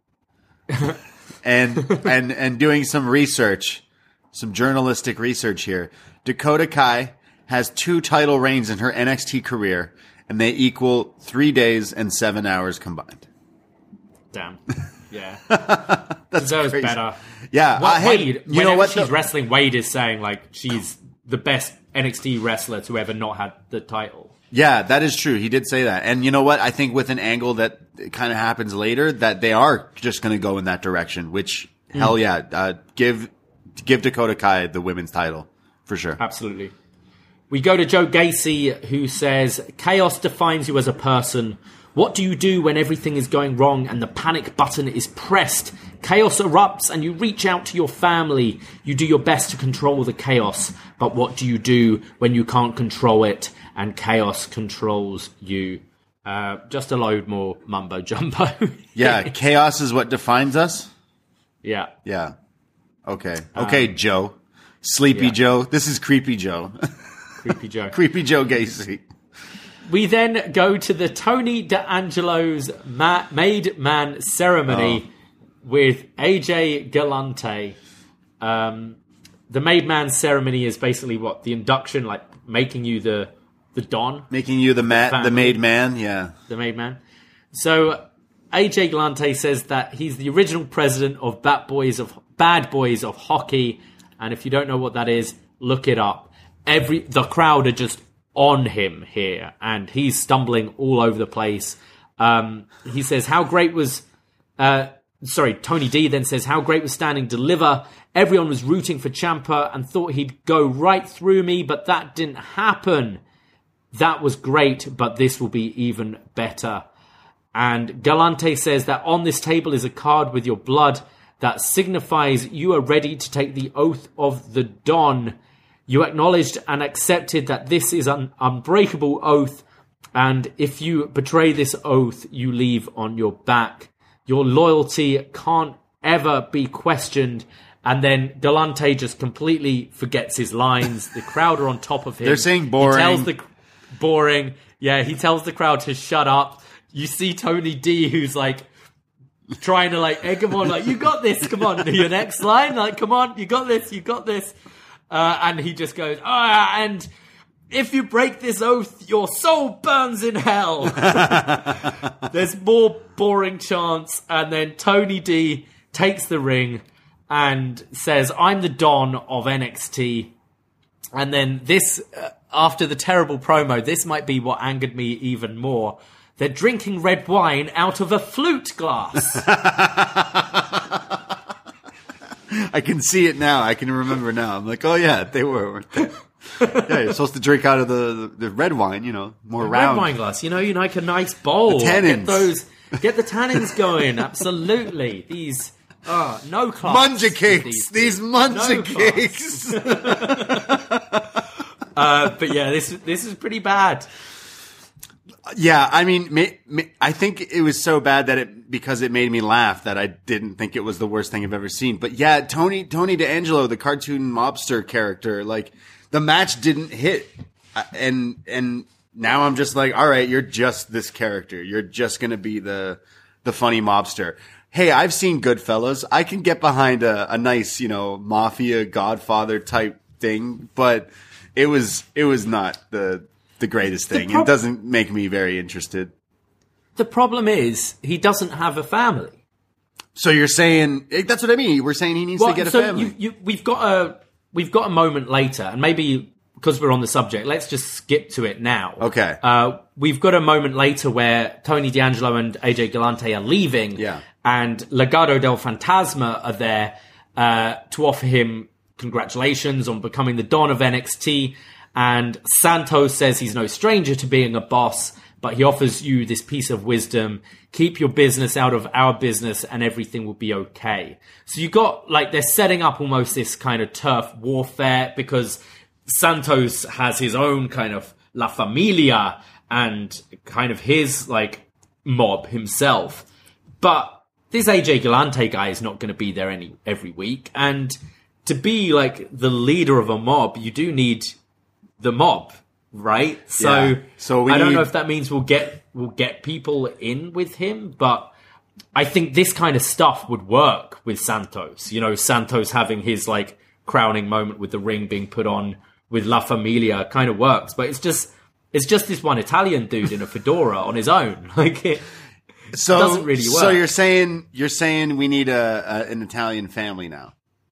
and and and doing some research, some journalistic research here. Dakota Kai has two title reigns in her N X T career, and they equal three days and seven hours combined. Damn. Yeah. That's Deserves crazy. Better. Yeah. What, uh, hey, Wade, you know what? She's the- wrestling, Wade is saying like she's the best N X T wrestler to ever not have the title. Yeah, that is true. He did say that. And you know what? I think with an angle that kind of happens later, that they are just going to go in that direction, which, mm. hell yeah, uh, give give Dakota Kai the women's title, for sure. Absolutely. We go to Joe Gacy, who says, chaos defines you as a person. What do you do when everything is going wrong and the panic button is pressed? Chaos erupts and you reach out to your family. You do your best to control the chaos. But what do you do when you can't control it and chaos controls you? Uh, just a load more mumbo jumbo. Yeah, chaos is what defines us? Yeah. Yeah. Okay. Okay, um, Joe. Sleepy yeah. Joe. This is Creepy Joe. Creepy Joe. Creepy Joe Gacy. We then go to the Tony D'Angelo's ma- Made Man ceremony oh. with A J Galante. Um, the Made Man ceremony is basically what? The induction, like making you the the Don. Making you the ma- the Made Man, yeah. The Made Man. So A J Galante says that he's the original president of Bad Boys of Bad Boys of Hockey. And if you don't know what that is, look it up. Every The crowd are just on him here, and he's stumbling all over the place. Um, he says, how great was... Uh, sorry, Tony D then says, how great was Standing Deliver? Everyone was rooting for Ciampa and thought he'd go right through me, but that didn't happen. That was great, but this will be even better. And Galante says that on this table is a card with your blood that signifies you are ready to take the oath of the Don. You acknowledged and accepted that this is an unbreakable oath, and if you betray this oath, you leave on your back. Your loyalty can't ever be questioned. And then Galante just completely forgets his lines. The crowd are on top of him. They're saying boring. He tells the boring. Yeah, he tells the crowd to shut up. You see Tony D, who's like trying to like egg him on, like, you got this. Come on, your next line, like, come on, you got this, you got this. Uh, and he just goes, ah, and if you break this oath, your soul burns in hell. There's more boring chants. And then Tony D takes the ring and says, I'm the Don of N X T. And then this, uh, after the terrible promo, this might be what angered me even more. They're drinking red wine out of a flute glass. I can see it now. I can remember now. I'm like, oh yeah, they were. Weren't they? Yeah, you're supposed to drink out of the, the, the red wine, you know, more the round. Red wine glass, you know, you like a nice bowl. The tannins. Get those, get the tannins going. Absolutely. These, oh, no class. Munja cakes. These, these munja no cakes. uh, but yeah, this this is pretty bad. Yeah, I mean, may, may, I think it was so bad that it because it made me laugh that I didn't think it was the worst thing I've ever seen. But yeah, Tony Tony D'Angelo, the cartoon mobster character, like the match didn't hit, and and now I'm just like, all right, you're just this character. You're just gonna be the the funny mobster. Hey, I've seen Goodfellas. I can get behind a, a nice, you know, mafia Godfather type thing, but it was it was not the. the greatest thing. The prob- it doesn't make me very interested. The problem is he doesn't have a family. So you're saying that's what I mean. We're saying he needs well, to get so a family. You, you, we've got a we've got a moment later, and maybe because we're on the subject, let's just skip to it now. Okay. Uh, we've got a moment later where Tony D'Angelo and A J Galante are leaving, yeah. and Legado del Fantasma are there uh, to offer him congratulations on becoming the Don of N X T. And Santos says he's no stranger to being a boss, but he offers you this piece of wisdom. Keep your business out of our business and everything will be okay. So you got, like, they're setting up almost this kind of turf warfare because Santos has his own kind of La Familia and kind of his, like, mob himself. But this A J Galante guy is not going to be there any every week. And to be, like, the leader of a mob, you do need the mob, right? So, yeah. so we I don't need... know if that means we'll get we'll get people in with him, but I think this kind of stuff would work with Santos. You know, Santos having his like crowning moment with the ring being put on with La Familia kind of works, but it's just it's just this one Italian dude in a fedora on his own. Like it, so, it doesn't really work. So you're saying you're saying we need a, a an Italian family now?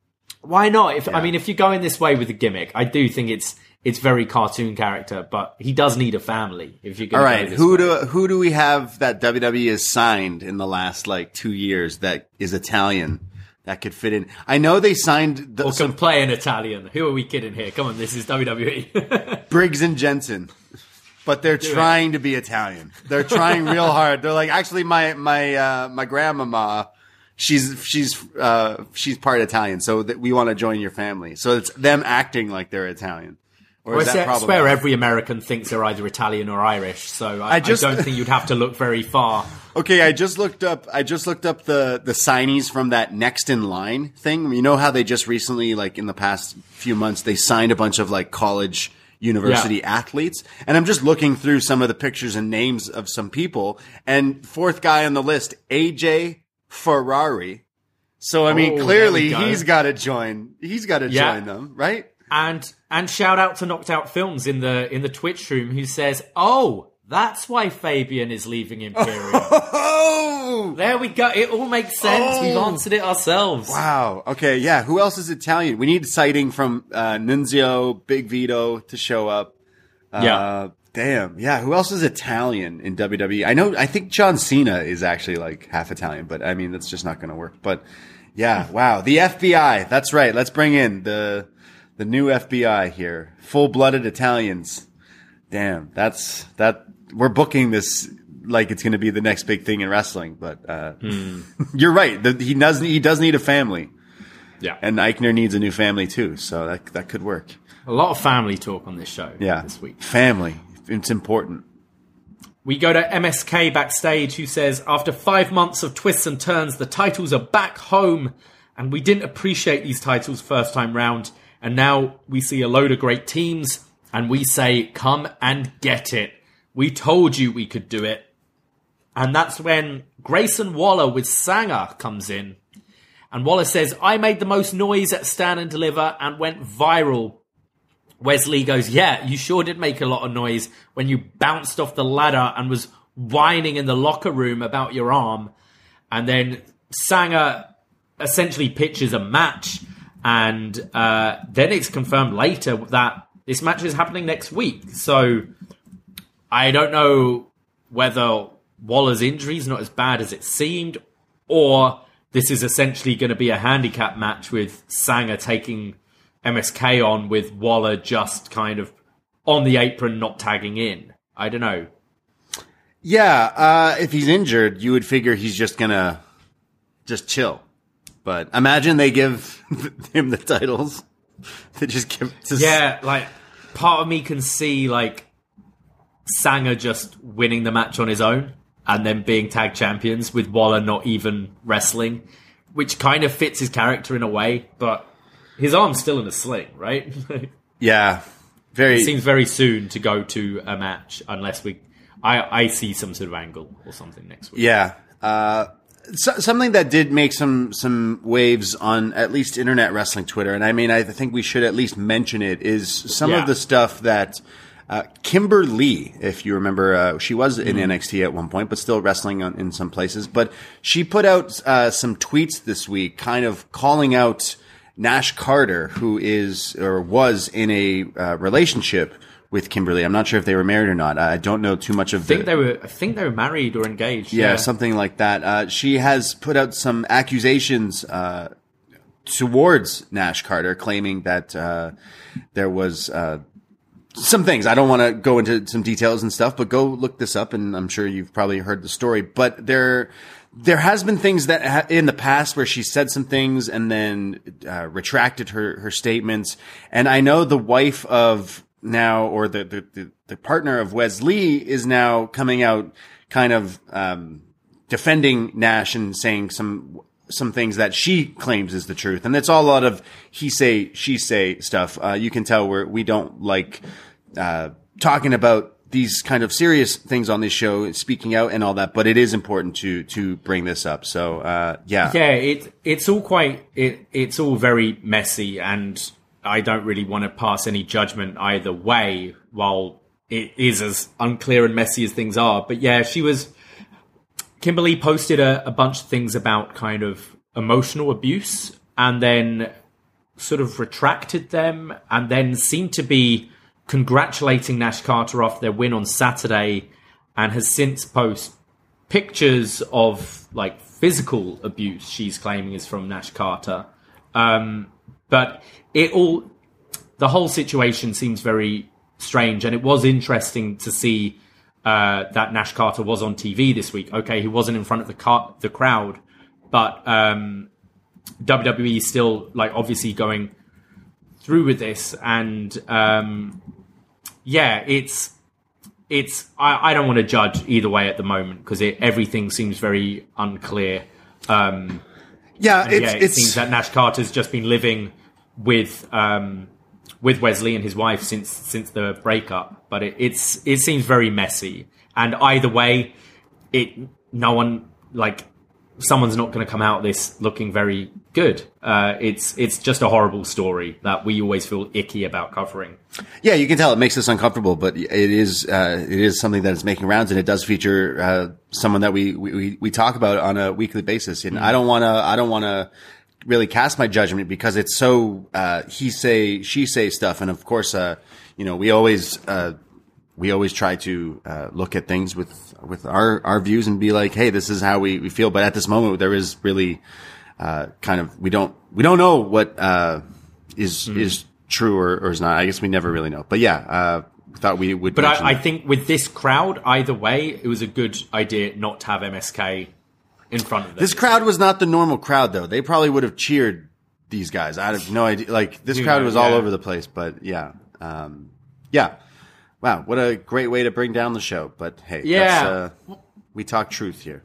Why not? If yeah. I mean, if you're going this way with the gimmick, I do think it's. It's very cartoon character, but he does need a family. If you're going all to right, go this who way. do who do we have that W W E has signed in the last like two years that is Italian that could fit in? I know they signed the, or can some, play an Italian. Who are we kidding here? Come on, this is W W E. Briggs and Jensen, but they're do trying it. to be Italian. They're trying real hard. They're like, actually, my my uh, my grandmama. She's she's uh, she's part Italian, so that we want to join your family. So it's them acting like they're Italian. Or well, I swear every American thinks they're either Italian or Irish, so I, I, just, I don't think you'd have to look very far. Okay, I just looked up. I just looked up the the signees from that Next in Line thing. You know how they just recently, like in the past few months, they signed a bunch of like college, university yeah. athletes, and I'm just looking through some of the pictures and names of some people. And fourth guy on the list, A J Ferrari. So I mean, oh, clearly go. he's got to join. He's got to yeah. join them, right? And and shout out to Knocked Out Films in the in the Twitch room who says, "Oh, that's why Fabian is leaving Imperium." Oh, there we go. It all makes sense. Oh. We've answered it ourselves. Wow. Okay. Yeah. Who else is Italian? We need a sighting from uh, Nunzio, Big Vito to show up. Uh, yeah. Damn. Yeah. Who else is Italian in W W E? I know. I think John Cena is actually like half Italian, but I mean that's just not going to work. But yeah. Wow. The F B I. That's right. Let's bring in the. The new F B I here. Full-blooded Italians. Damn, that's, that, we're booking this like it's going to be the next big thing in wrestling, but, uh, hmm. You're right. The, he does, he does need a family. Yeah. And Eichner needs a new family too, so that, that could work. A lot of family talk on this show. Yeah. This week. Family. It's important. We go to M S K backstage who says, after five months of twists and turns, the titles are back home and we didn't appreciate these titles first time round. And now we see a load of great teams, and we say, come and get it. We told you we could do it. And that's when Grayson Waller with Sanger comes in. And Waller says, I made the most noise at Stand and Deliver and went viral. Wesley goes, yeah, you sure did make a lot of noise when you bounced off the ladder and was whining in the locker room about your arm. And then Sanger essentially pitches a match. And uh, then it's confirmed later that this match is happening next week. So I don't know whether Waller's injury is not as bad as it seemed, or this is essentially going to be a handicap match with Sanger taking M S K on with Waller just kind of on the apron, not tagging in. I don't know. Yeah, uh, if he's injured, you would figure he's just going to just chill. But imagine they give him the titles. They just give to yeah, like part of me can see like Sanger just winning the match on his own and then being tag champions with Waller not even wrestling, which kind of fits his character in a way, but his arm's still in a sling, right? Yeah. Very. It seems very soon to go to a match unless we... I, I see some sort of angle or something next week. Yeah. Uh, so, something that did make some, some waves on at least internet wrestling Twitter, and I mean, I think we should at least mention it, is some yeah. of the stuff that uh, Kimber Lee, if you remember, uh, she was in mm. N X T at one point, but still wrestling on, in some places. But she put out uh, some tweets this week kind of calling out Nash Carter, who is or was in a uh, relationship with Kimber Lee. I'm not sure if they were married or not. I don't know too much of I think the... they were. I think they were married or engaged. Yeah, yeah. something like that. Uh, she has put out some accusations uh, towards Nash Carter, claiming that uh, there was uh, some things. I don't want to go into some details and stuff, but go look this up, and I'm sure you've probably heard the story. But there, there has been things that ha- in the past where she said some things and then uh, retracted her her statements. And I know the wife of now, or the, the, the, the partner of Wes Lee is now coming out kind of, um, defending Nash and saying some, some things that she claims is the truth. And it's all a lot of he say, she say stuff. Uh, you can tell we're, we don't like, uh, talking about these kind of serious things on this show, speaking out and all that, but it is important to, to bring this up. So, uh, yeah. Yeah, it, it's all quite, it, it's all very messy, and I don't really want to pass any judgment either way, while it is as unclear and messy as things are. But yeah, she was... Kimber Lee posted a, a bunch of things about kind of emotional abuse, and then sort of retracted them, and then seemed to be congratulating Nash Carter after their win on Saturday, and has since posted pictures of like physical abuse she's claiming is from Nash Carter. Um, but it all, the whole situation seems very strange, and it was interesting to see uh, that Nash Carter was on T V this week. Okay, he wasn't in front of the car- the crowd, but um, W W E is still like obviously going through with this, and um, yeah, it's it's. I, I don't want to judge either way at the moment because everything seems very unclear. Um, yeah, it's, yeah, it it's... seems that Nash Carter's just been living with um, with Wes Lee and his wife since since the breakup, but it, it's it seems very messy. And either way, it no one like. Someone's not going to come out of this looking very good. Uh, it's it's just a horrible story that we always feel icky about covering. Yeah, you can tell it makes us uncomfortable, but it is uh, it is something that is making rounds, and it does feature uh, someone that we, we we talk about on a weekly basis. And mm. I don't want to I don't want to really cast my judgment because it's so uh, he say she say stuff, and of course, uh, you know, we always. Uh, We always try to uh, look at things with with our, our views and be like, hey, this is how we, we feel. But at this moment, there is really uh, kind of we don't we don't know what uh, is mm. is true or, or is not. I guess we never really know. But yeah, uh, we thought we would. But I, I think with this crowd, either way, it was a good idea not to have M S K in front of them. This crowd was not the normal crowd, though. They probably would have cheered these guys. I have no idea. Like this you crowd know, was yeah. all over the place. But yeah, um, yeah. Wow, what a great way to bring down the show. But hey, yeah. that's, uh, we talk truth here.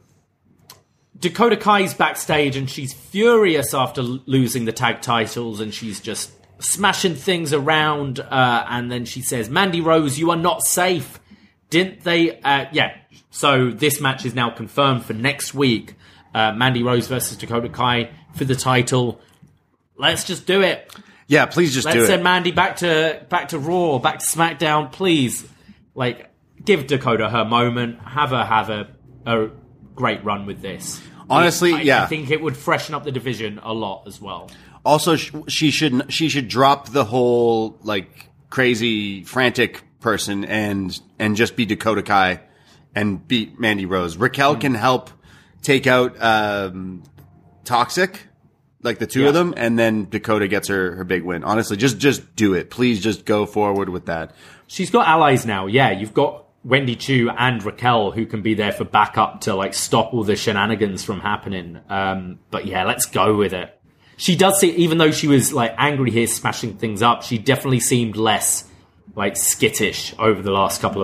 Dakota Kai's backstage and she's furious after l- losing the tag titles, and she's just smashing things around. Uh, and then she says, Mandy Rose, you are not safe. Didn't they? Uh, yeah. So this match is now confirmed for next week. Uh, Mandy Rose versus Dakota Kai for the title. Let's just do it. Yeah, please just Let's do it. Let's send Mandy back to back to Raw, back to SmackDown, please. Like, give Dakota her moment. Have her have a, a great run with this. Honestly, I, yeah. I think it would freshen up the division a lot as well. Also, she should she should drop the whole like crazy frantic person and and just be Dakota Kai and beat Mandy Rose. Raquel mm. can help take out um, Toxic. Like the two yeah. of them, and then Dakota gets her, her big win. Honestly, just just do it. Please just go forward with that. She's got allies now. Yeah, you've got Wendy Chu and Raquel who can be there for backup to like stop all the shenanigans from happening. Um, but yeah, let's go with it. She does see, even though she was like angry here, smashing things up, she definitely seemed less like skittish over the last couple of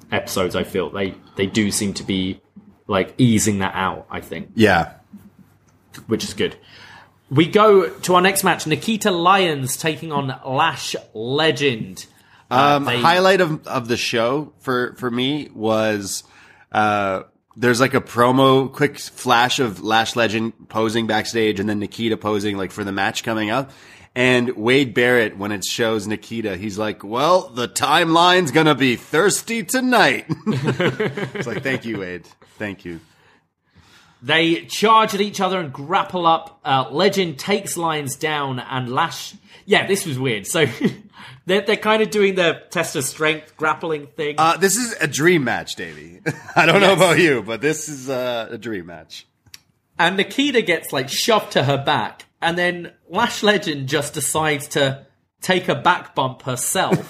episodes, I feel they they do seem to be like easing that out, I think. Yeah. Which is good. We go to our next match, Nikita Lyons taking on Lash Legend. Uh, um, they... Highlight of, of the show for, for me was, uh, there's like a promo, quick flash of Lash Legend posing backstage and then Nikita posing like for the match coming up. And Wade Barrett, when it shows Nikita, he's like, well, the timeline's going to be thirsty tonight. It's like, thank you, Wade. Thank you. They charge at each other and grapple up. Uh, Legend takes Lyons down and Lash... Yeah, this was weird. So they're, they're kind of doing the test of strength grappling thing. Uh, this is a dream match, Davey. I don't yes. know about you, but this is uh, a dream match. And Nikita gets like shoved to her back. And then Lash Legend just decides to take a back bump herself.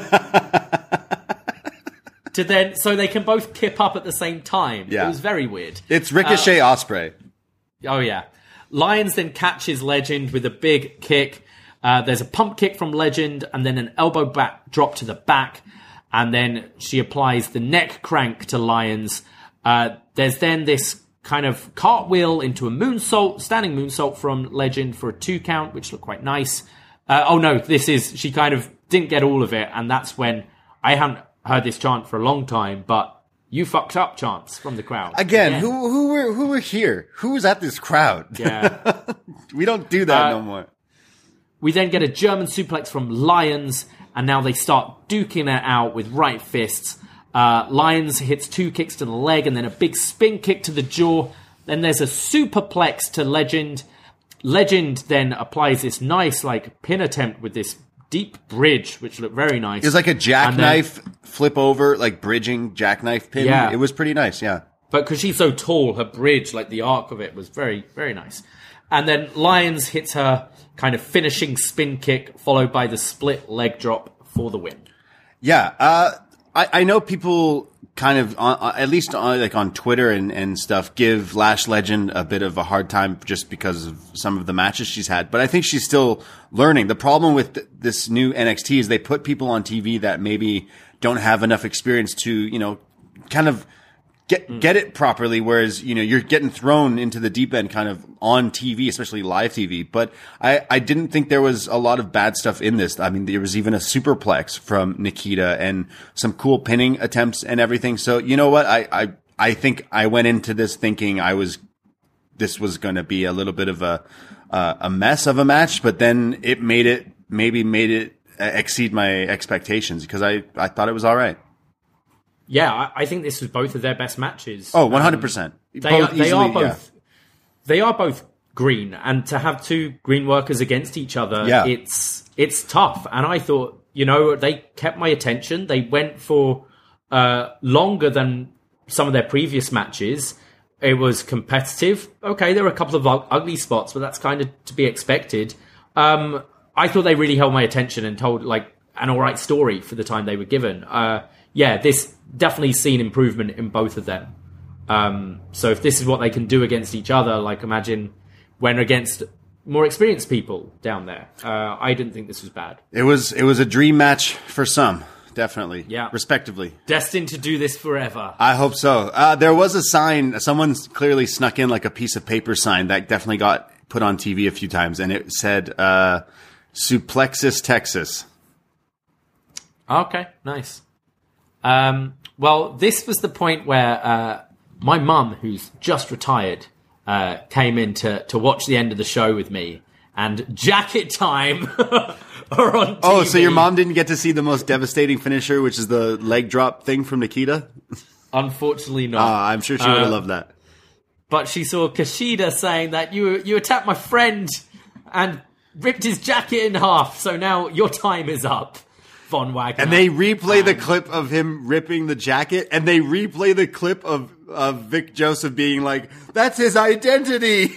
to then, so they can both kip up at the same time. Yeah. It was very weird. It's Ricochet uh, Ospreay. Oh, yeah. Lyons then catches Legend with a big kick. Uh, there's a pump kick from Legend and then an elbow back drop to the back. And then she applies the neck crank to Lyons. Uh, there's then this kind of cartwheel into a moonsault, standing moonsault from Legend for a two count, which looked quite nice. Uh, oh no, this is, she kind of didn't get all of it. And that's when I haven't heard this chant for a long time, but you fucked up chants from the crowd. Again, Again. who who were who were here? Who was at this crowd? Yeah. We don't do that uh, no more. We then get a German suplex from Lyons, and now they start duking it out with right fists. Uh, Lyons hits two kicks to the leg and then a big spin kick to the jaw. Then there's a superplex to Legend. Legend then applies this nice like pin attempt with this deep bridge, which looked very nice. It was like a jackknife then, flip over, like bridging jackknife pin. Yeah. It was pretty nice, yeah. But because she's so tall, her bridge, like the arc of it, was very, very nice. And then Lyons hits her kind of finishing spin kick, followed by the split leg drop for the win. Yeah, uh, I, I know people kind of, uh, at least on, like on Twitter and, and stuff, give Lash Legend a bit of a hard time just because of some of the matches she's had. But I think she's still learning. The problem with th- this new N X T is they put people on T V that maybe don't have enough experience to, you know, kind of get mm. get it properly, whereas, you know, you're getting thrown into the deep end kind of on T V, especially live T V. But I, I didn't think there was a lot of bad stuff in this. I mean, there was even a superplex from Nikita and some cool pinning attempts and everything. So, you know what? I, I, I think I went into this thinking I was, this was going to be a little bit of a, uh, a mess of a match, but then it made it, maybe made it exceed my expectations because I, I thought it was all right. Yeah, I, I think this was both of their best matches. Oh, one hundred percent. Um, they, both are, they easily, are both. Yeah. They are both green, and to have two green workers against each other, yeah. it's it's tough. And I thought, you know, they kept my attention. They went for uh, longer than some of their previous matches. It was competitive. Okay, there were a couple of ugly spots, but that's kind of to be expected. Um, I thought they really held my attention and told like an all right story for the time they were given. Uh, yeah, this definitely seen improvement in both of them. Um, so if this is what they can do against each other, like imagine when against more experienced people down there. Uh, I didn't think this was bad. It was it was a dream match for some, definitely. Yeah. Respectively. Destined to do this forever. I hope so. Uh, there was a sign, someone's clearly snuck in like a piece of paper sign that definitely got put on T V a few times, and it said uh, Suplexus Texas. Okay, nice. Um, well, this was the point where uh, my mum, who's just retired, uh, came in to, to watch the end of the show with me. And Jacket Time are on T V. Oh, so your mom didn't get to see the most devastating finisher, which is the leg drop thing from Nikita? Unfortunately not. Ah, I'm sure she would have uh, loved that. But she saw Kushida saying that you you attacked my friend and ripped his jacket in half, so now your time is up. Von Wagner. And they replay the clip of him ripping the jacket, and they replay the clip of, of Vic Joseph being like, that's his identity!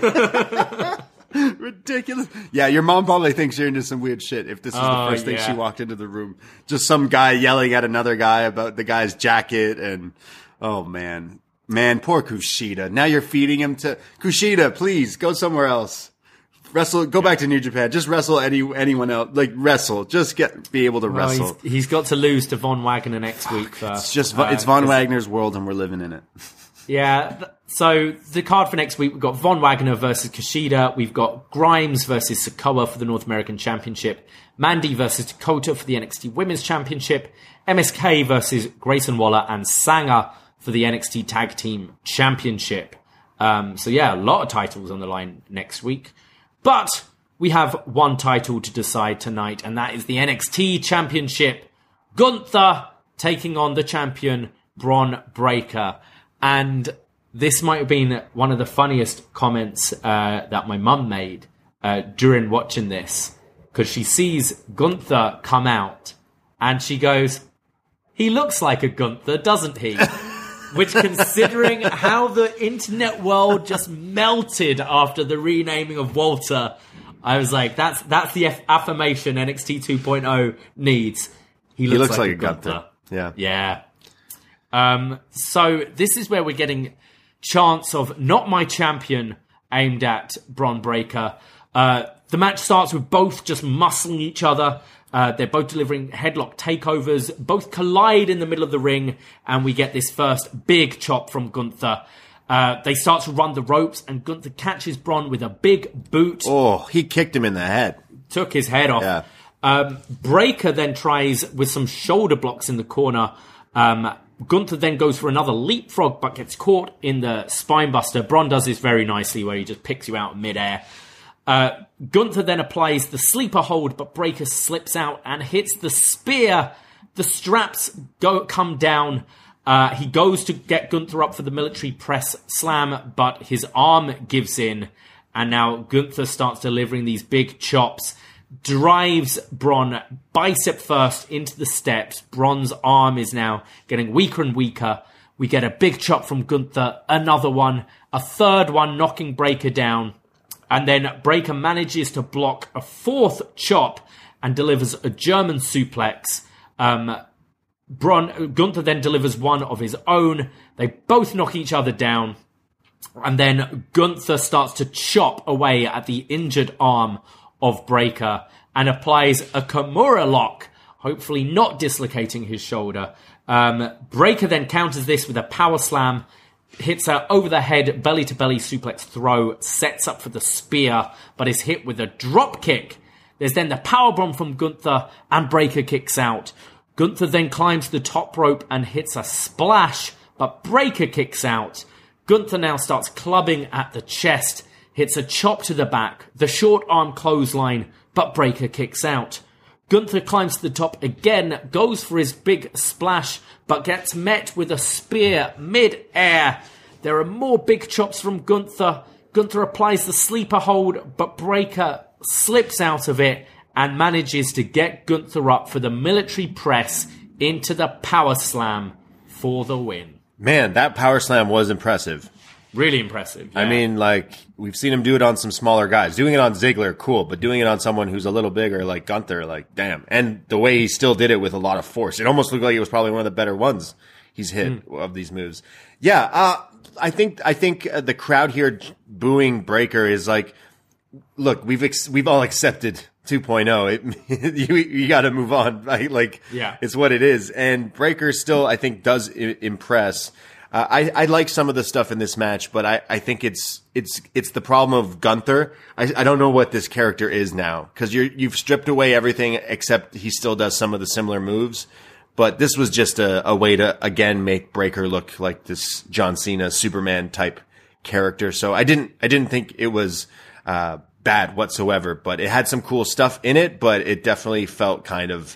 Ridiculous. Yeah, your mom probably thinks you're into some weird shit if this was oh, the first thing yeah. she walked into the room. Just some guy yelling at another guy about the guy's jacket, and oh man. Man, poor Kushida. Now you're feeding him to... Kushida, please, go somewhere else. Wrestle. Go back to New Japan. Just wrestle any anyone else. Like wrestle. Just get be able to well, wrestle. He's, he's got to lose to Von Wagner next week first. It's just uh, it's Von Wagner's world, and we're living in it. Yeah. Th- so the card for next week, we've got Von Wagner versus Kushida. We've got Grimes versus Sikoa for the North American Championship. Mandy versus Dakota for the N X T Women's Championship. M S K versus Grayson Waller and Sanger for the N X T Tag Team Championship. Um, so yeah, a lot of titles on the line next week. But we have one title to decide tonight, and that is the N X T Championship. Gunther taking on the champion, Bron Breakker. And this might have been one of the funniest comments uh, that my mum made uh, during watching this. Because she sees Gunther come out, and she goes, he looks like a Gunther, doesn't he? Which, considering how the internet world just melted after the renaming of Walter, I was like, that's that's the aff- affirmation N X T two point oh needs. He looks, he looks like, like a a Gunther. Gunther. Yeah. Yeah. Um, so this is where we're getting chance of not my champion aimed at Bron Breakker. Uh, the match starts with both just muscling each other. Uh, they're both delivering headlock takeovers. Both collide in the middle of the ring, and we get this first big chop from Gunther. Uh, they start to run the ropes, and Gunther catches Bron with a big boot. Oh, he kicked him in the head. Took his head off. Yeah. Um, Breakker then tries with some shoulder blocks in the corner. Um, Gunther then goes for another leapfrog, but gets caught in the spinebuster. Bron does this very nicely, where he just picks you out midair. Uh, Gunther then applies the sleeper hold, but Breakker slips out and hits the spear. The straps go come down. Uh, he goes to get Gunther up for the military press slam, but his arm gives in. And now Gunther starts delivering these big chops. Drives Bron bicep first into the steps. Bron's arm is now getting weaker and weaker. We get a big chop from Gunther. Another one. A third one knocking Breakker down. And then Breakker manages to block a fourth chop and delivers a German suplex. Um, Bron, Gunther then delivers one of his own. They both knock each other down. And then Gunther starts to chop away at the injured arm of Breakker and applies a Kimura lock, hopefully not dislocating his shoulder. Um, Breakker then counters this with a power slam. Hits her over the head, belly-to-belly suplex throw, sets up for the spear, but is hit with a drop kick. There's then the powerbomb from Gunther, and Breakker kicks out. Gunther then climbs the top rope and hits a splash, but Breakker kicks out. Gunther now starts clubbing at the chest, hits a chop to the back, the short arm clothesline, but Breakker kicks out. Gunther climbs to the top again, goes for his big splash, but gets met with a spear mid-air. There are more big chops from Gunther. Gunther applies the sleeper hold, but Breakker slips out of it and manages to get Gunther up for the military press into the power slam for the win. Man, that power slam was impressive. Really impressive. Yeah. I mean, like, we've seen him do it on some smaller guys. Doing it on Ziggler, cool. But doing it on someone who's a little bigger, like Gunther, like, damn. And the way he still did it with a lot of force. It almost looked like it was probably one of the better ones he's hit mm. of these moves. Yeah, uh, I think I think uh, the crowd here booing Breakker is like, look, we've ex- we've all accepted two point oh. It, you you got to move on, right? Like, yeah. It's what it is. And Breakker still, I think, does I- impress. Uh, I, I like some of the stuff in this match, but I, I think it's it's it's the problem of Gunther. I, I don't know what this character is now, because you're you've stripped away everything except he still does some of the similar moves. But this was just a, a way to again make Breakker look like this John Cena Superman type character. So I didn't I didn't think it was uh, bad whatsoever, but it had some cool stuff in it. But it definitely felt kind of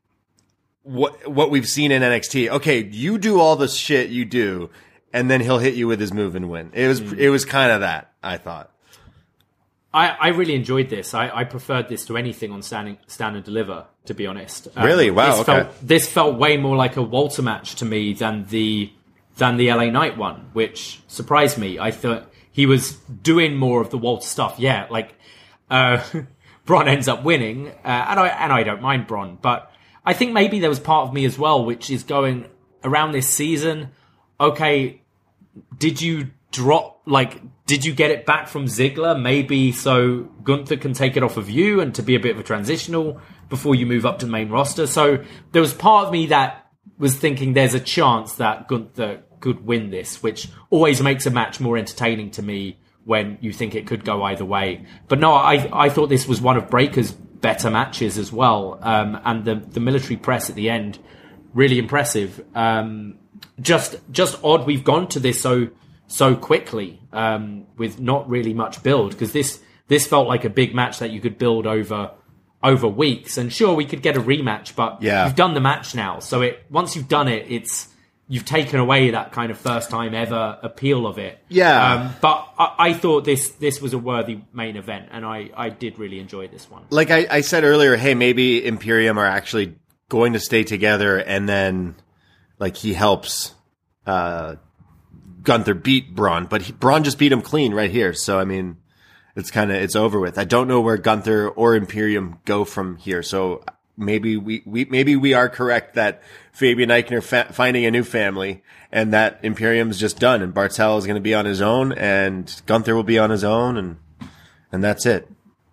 what what we've seen in N X T. Okay, you do all the shit you do, and then he'll hit you with his move and win. It was mm. it was kind of that, I thought. I, I really enjoyed this. I, I preferred this to anything on Stand, Stand and Deliver, to be honest. Um, really? Wow. This, okay. felt, this felt way more like a Walter match to me than the than the L A Knight one, which surprised me. I thought he was doing more of the Walter stuff. Yeah, like uh, Bron ends up winning, uh, and I and I don't mind Bron, but I think maybe there was part of me as well, which is going around this season. Okay, did you drop, like, did you get it back from Ziggler? Maybe so Gunther can take it off of you and to be a bit of a transitional before you move up to the main roster. So there was part of me that was thinking there's a chance that Gunther could win this, which always makes a match more entertaining to me when you think it could go either way. But no, I I thought this was one of Breakker's better matches as well. Um, and the, the military press at the end, really impressive. Um, just just odd we've gone to this so so quickly um, with not really much build, because this this felt like a big match that you could build over over weeks. And sure, we could get a rematch, but yeah. you've done the match now. So it once you've done it, it's you've taken away that kind of first time ever appeal of it. Yeah. Um, but I, I thought this this was a worthy main event, and I, I did really enjoy this one. Like I, I said earlier, hey, maybe Imperium are actually going to stay together, and then like he helps uh, Gunther beat Braun, but he, Braun just beat him clean right here. So I mean, it's kind of it's over with. I don't know where Gunther or Imperium go from here. So maybe we, we maybe we are correct that Fabian Eichner fa- finding a new family, and that Imperium's just done, and Bartel is going to be on his own, and Gunther will be on his own, and and that's it.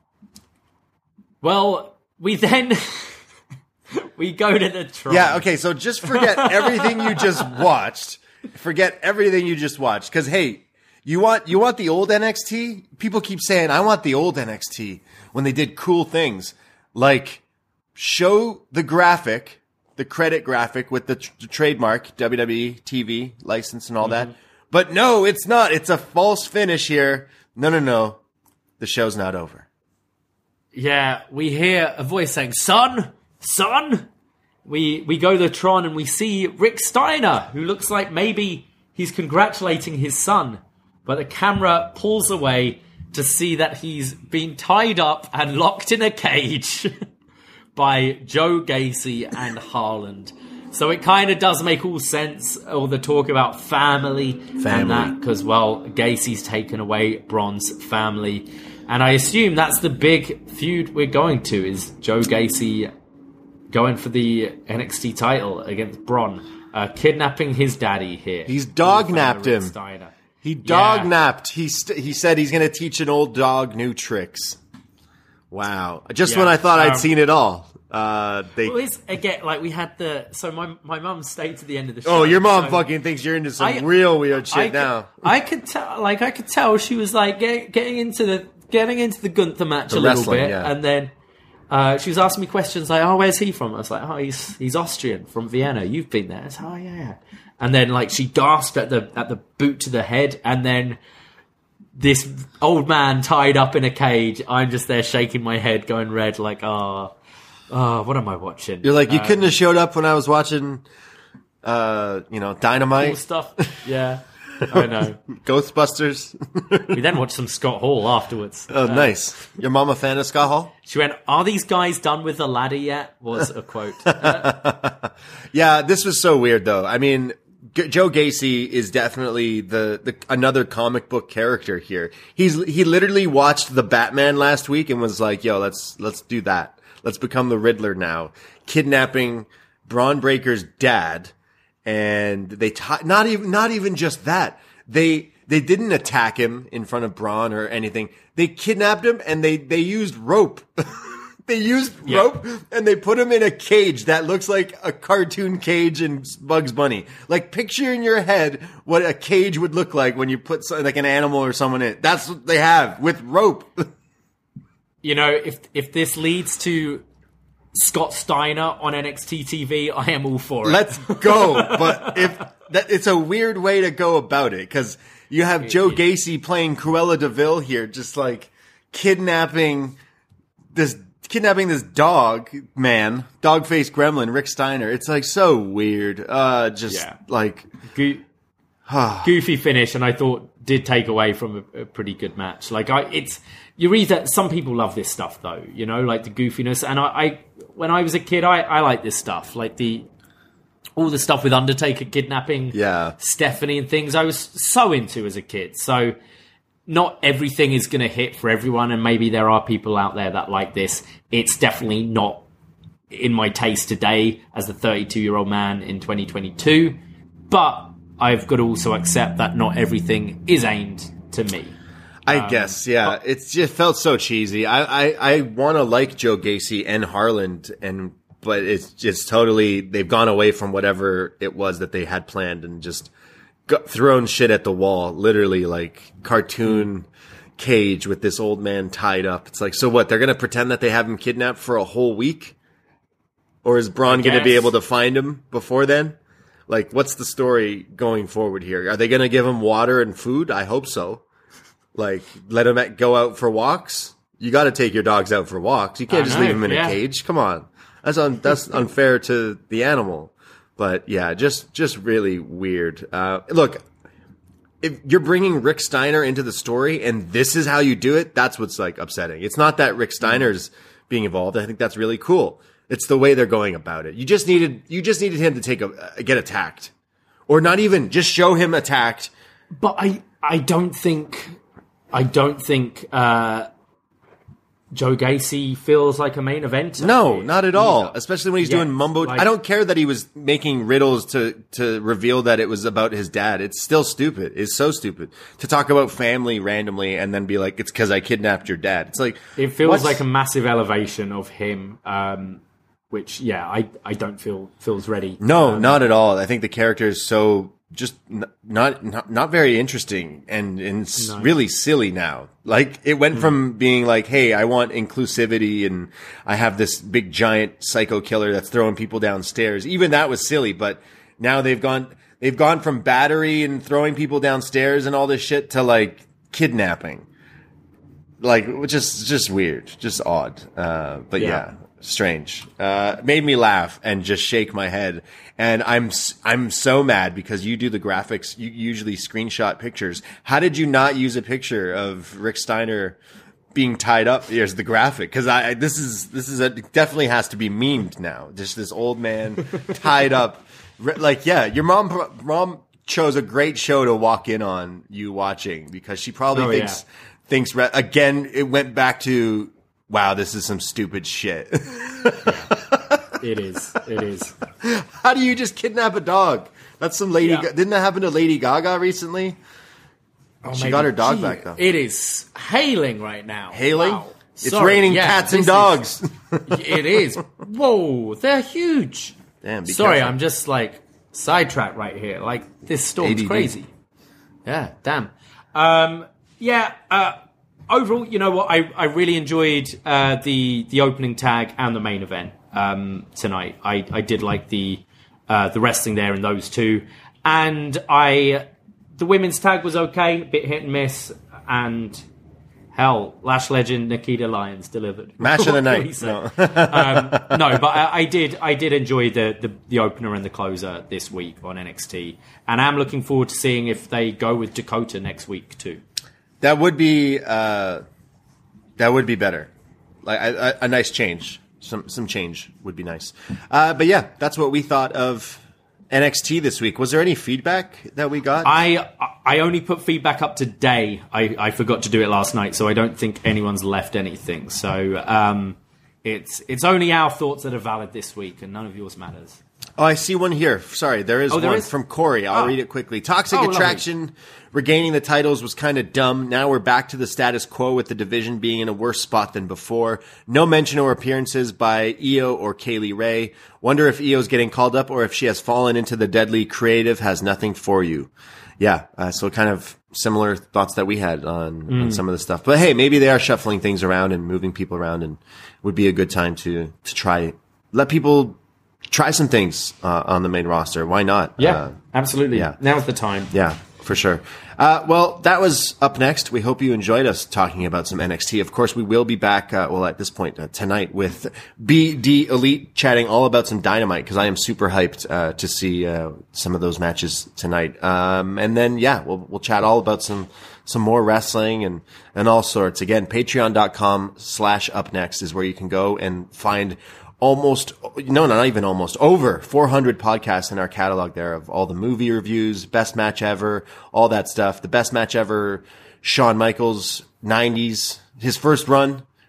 Well, we then we go to the Tron. Yeah, okay, so just forget everything you just watched. Forget everything you just watched, because hey, you want you want the old N X T? People keep saying I want the old N X T when they did cool things like show the graphic, the credit graphic with the, tr- the trademark W W E T V license and all mm-hmm. that. But no, it's not. It's a false finish here. No, no, no. The show's not over. Yeah, we hear a voice saying, "Son, son." We we go to Tron and we see Rick Steiner, who looks like maybe he's congratulating his son. But the camera pulls away to see that he's been tied up and locked in a cage by Joe Gacy and Haaland. So it kind of does make all sense, all the talk about family, family. and that, because, well, Gacy's taken away Braun's family. And I assume that's the big feud we're going to, is Joe Gacy going for the N X T title against Braun, uh, kidnapping his daddy here. He's dog-napped him. Steiner. He dog-napped. Yeah. He, st- he said he's going to teach an old dog new tricks. Wow. Just yeah. when I thought um, I'd seen it all. Uh, they well, it's, again, like we had the, so my my mum stayed to the end of the show. Oh, your mom so fucking thinks you're into some I, real weird shit I could, now. I could tell, like I could tell she was like get, getting into the, getting into the Gunther match the a little wrestling, bit. Yeah. And then, uh, she was asking me questions like, oh, where's he from? I was like, oh, he's, he's Austrian from Vienna. You've been there. I said, oh yeah, yeah. And then like she gasped at the, at the boot to the head, and then this old man tied up in a cage. I'm just there shaking my head, going red, like, oh, oh, what am I watching? You're like, you um, couldn't have showed up when I was watching, uh, you know, Dynamite. Cool stuff. Yeah, I know. Ghostbusters. We then watched some Scott Hall afterwards. Oh, uh, nice. Your mom a fan of Scott Hall? She went, are these guys done with the ladder yet? Was a quote. Uh, yeah, this was so weird, though. I mean, G- Joe Gacy is definitely the, the another comic book character here. He's he literally watched the Batman last week and was like, "Yo, let's let's do that. Let's become the Riddler now." Kidnapping Braun Breaker's dad, and they t- not even not even just that. They they didn't attack him in front of Braun or anything. They kidnapped him and they they used rope. They used yeah. rope and they put him in a cage that looks like a cartoon cage in Bugs Bunny. Like, picture in your head what a cage would look like when you put some, like an animal or someone in it. That's what they have with rope. You know, if if this leads to Scott Steiner on N X T T V, I am all for it. Let's go. But if that, it's a weird way to go about it, because you have Joe Gacy playing Cruella de Vil here, just like kidnapping this. Kidnapping this dog man, dog-faced gremlin, Rick Steiner. It's like so weird. Uh, just yeah. like Go- goofy finish, and I thought did take away from a, a pretty good match. Like I, it's you read that some people love this stuff though, you know, like the goofiness. And I, I when I was a kid, I, I like this stuff, like the all the stuff with Undertaker kidnapping, yeah, Stephanie and things. I was so into as a kid. So. Not everything is going to hit for everyone, and maybe there are people out there that like this. It's definitely not in my taste today as a thirty-two-year-old man in twenty twenty-two, but I've got to also accept that not everything is aimed to me. I um, guess, yeah. But, it's just felt so cheesy. I, I, I want to like Joe Gacy and Harland, and but it's just totally, they've gone away from whatever it was that they had planned and just got, thrown shit at the wall, literally like cartoon Cage with this old man tied up. It's like, so what? They're going to pretend that they have him kidnapped for a whole week? Or is Braun going to be able to find him before then? Like, what's the story going forward here? Are they going to give him water and food? I hope so. Like, let him go out for walks? You got to take your dogs out for walks. You can't I just know, leave them in yeah. a cage. Come on. That's un- that's unfair to the animal. But yeah, just just really weird. Uh, look, if you're bringing Rick Steiner into the story and this is how you do it, that's what's like upsetting. It's not that Rick Steiner's being involved. I think that's really cool. It's the way they're going about it. You just needed you just needed him to take a uh, get attacked, or not even just show him attacked. But I I don't think I don't think. Uh... Joe Gacy feels like a main event. No, not at all. Either. Especially when he's yeah, doing mumbo. Like, I don't care that he was making riddles to, to reveal that it was about his dad. It's still stupid. It's so stupid to talk about family randomly and then be like, it's because I kidnapped your dad. It's like, it feels what's... like a massive elevation of him, um, which, yeah, I, I don't feel feels ready. No, um, not at all. I think the character is so just not, not, not very interesting and, and no. really silly now. Like, it went mm. from being like, hey, I want inclusivity and I have this big giant psycho killer that's throwing people downstairs. Even that was silly, but now they've gone, they've gone from battery and throwing people downstairs and all this shit to like kidnapping. Like, which is just weird, just odd. Uh, but yeah. yeah. Strange. Uh, made me laugh and just shake my head. And I'm, I'm so mad because you do the graphics. You usually screenshot pictures. How did you not use a picture of Rick Steiner being tied up? Here's the graphic. Cause I, this is, this is a, definitely has to be memed now. Just this old man tied up. Like, yeah, your mom, mom chose a great show to walk in on you watching because she probably oh, thinks, yeah. thinks again, it went back to, wow, this is some stupid shit. Yeah, it is. It is. How do you just kidnap a dog? That's some lady. Yeah. Ga- Didn't that happen to Lady Gaga recently? Oh, she maybe. got her dog Gee, back though. It is hailing right now. Hailing? Wow. It's Sorry. raining yeah, cats and dogs. Is, it is. Whoa, they're huge. Damn. Be Sorry, careful. I'm just like sidetracked right here. Like this storm's A D D. Crazy. Yeah. Damn. Um. Yeah. Uh. Overall, you know what? I, I really enjoyed uh, the the opening tag and the main event um, tonight. I, I did like the uh, the wrestling there in those two, and I the women's tag was okay, a bit hit and miss, and hell, Lash legend Nikita Lyons delivered. Match of the night. No, um, no, but I, I did I did enjoy the, the the opener and the closer this week on N X T, and I'm looking forward to seeing if they go with Dakota next week too. That would be uh, that would be better, like a, a, a nice change. Some some change would be nice. Uh, but yeah, that's what we thought of N X T this week. Was there any feedback that we got? I I only put feedback up today. I, I forgot to do it last night, so I don't think anyone's left anything. So um, it's it's only our thoughts that are valid this week, and none of yours matters. Oh, I see one here. Sorry, there is oh, there one is? from Corey. I'll oh. read it quickly. Toxic oh, Attraction lovely. Regaining the titles was kind of dumb. Now we're back to the status quo with the division being in a worse spot than before. No mention or appearances by Io or Kaylee Ray. Wonder if Io's getting called up or if she has fallen into the deadly creative has nothing for you. Yeah, uh, so kind of similar thoughts that we had on, mm. on some of the stuff. But hey, maybe they are shuffling things around and moving people around, and would be a good time to to try let people try some things uh, on the main roster. Why not? Yeah, uh, absolutely. Yeah. Now's the time. Yeah, for sure. Uh, well, that was Up Next. We hope you enjoyed us talking about some N X T. Of course, we will be back, uh, well, at this point uh, tonight with B D Elite chatting all about some Dynamite, because I am super hyped uh, to see uh, some of those matches tonight. Um, and then, yeah, we'll we'll chat all about some some more wrestling and, and all sorts. Again, patreon.com slash Up Next is where you can go and find almost, no, not even almost, over four hundred podcasts in our catalog there of all the movie reviews, best match ever, all that stuff. The best match ever, Shawn Michaels, nineties, his first run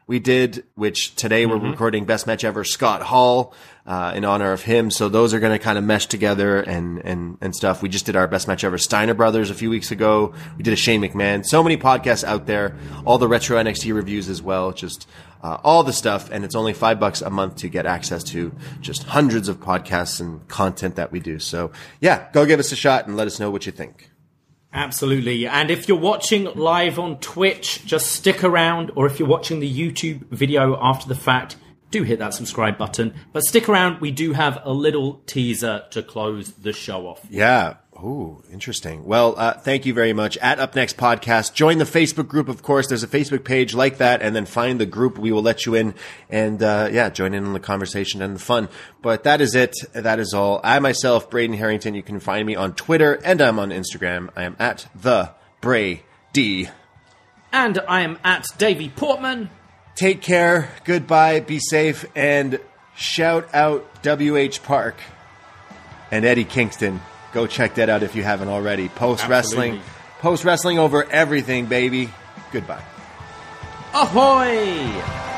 we did, which today mm-hmm. we're recording Best Match Ever Scott Hall uh, in honor of him. So those are going to kind of mesh together and, and, and stuff. We just did our Best Match Ever Steiner Brothers a few weeks ago. We did a Shane McMahon. So many podcasts out there. All the retro N X T reviews as well. Just uh, all the stuff. And it's only five bucks a month to get access to just hundreds of podcasts and content that we do. So yeah, go give us a shot and let us know what you think. Absolutely. And if you're watching live on Twitch, just stick around. Or if you're watching the YouTube video after the fact, do hit that subscribe button. But stick around. We do have a little teaser to close the show off. Yeah. Ooh, interesting. Well, uh, thank you very much. At Up Next Podcast, join the Facebook group, of course. There's a Facebook page like that, and then find the group. We will let you in, and uh, yeah, join in on the conversation and the fun. But that is it. That is all. I myself, Braden Harrington. You can find me on Twitter, and I'm on Instagram. I am at the Bray D. And I am at Davey Portman. Take care. Goodbye. Be safe, and shout out W H Park and Eddie Kingston. Go check that out if you haven't already. Post Wrestling. Post Wrestling over everything, baby. Goodbye. Ahoy!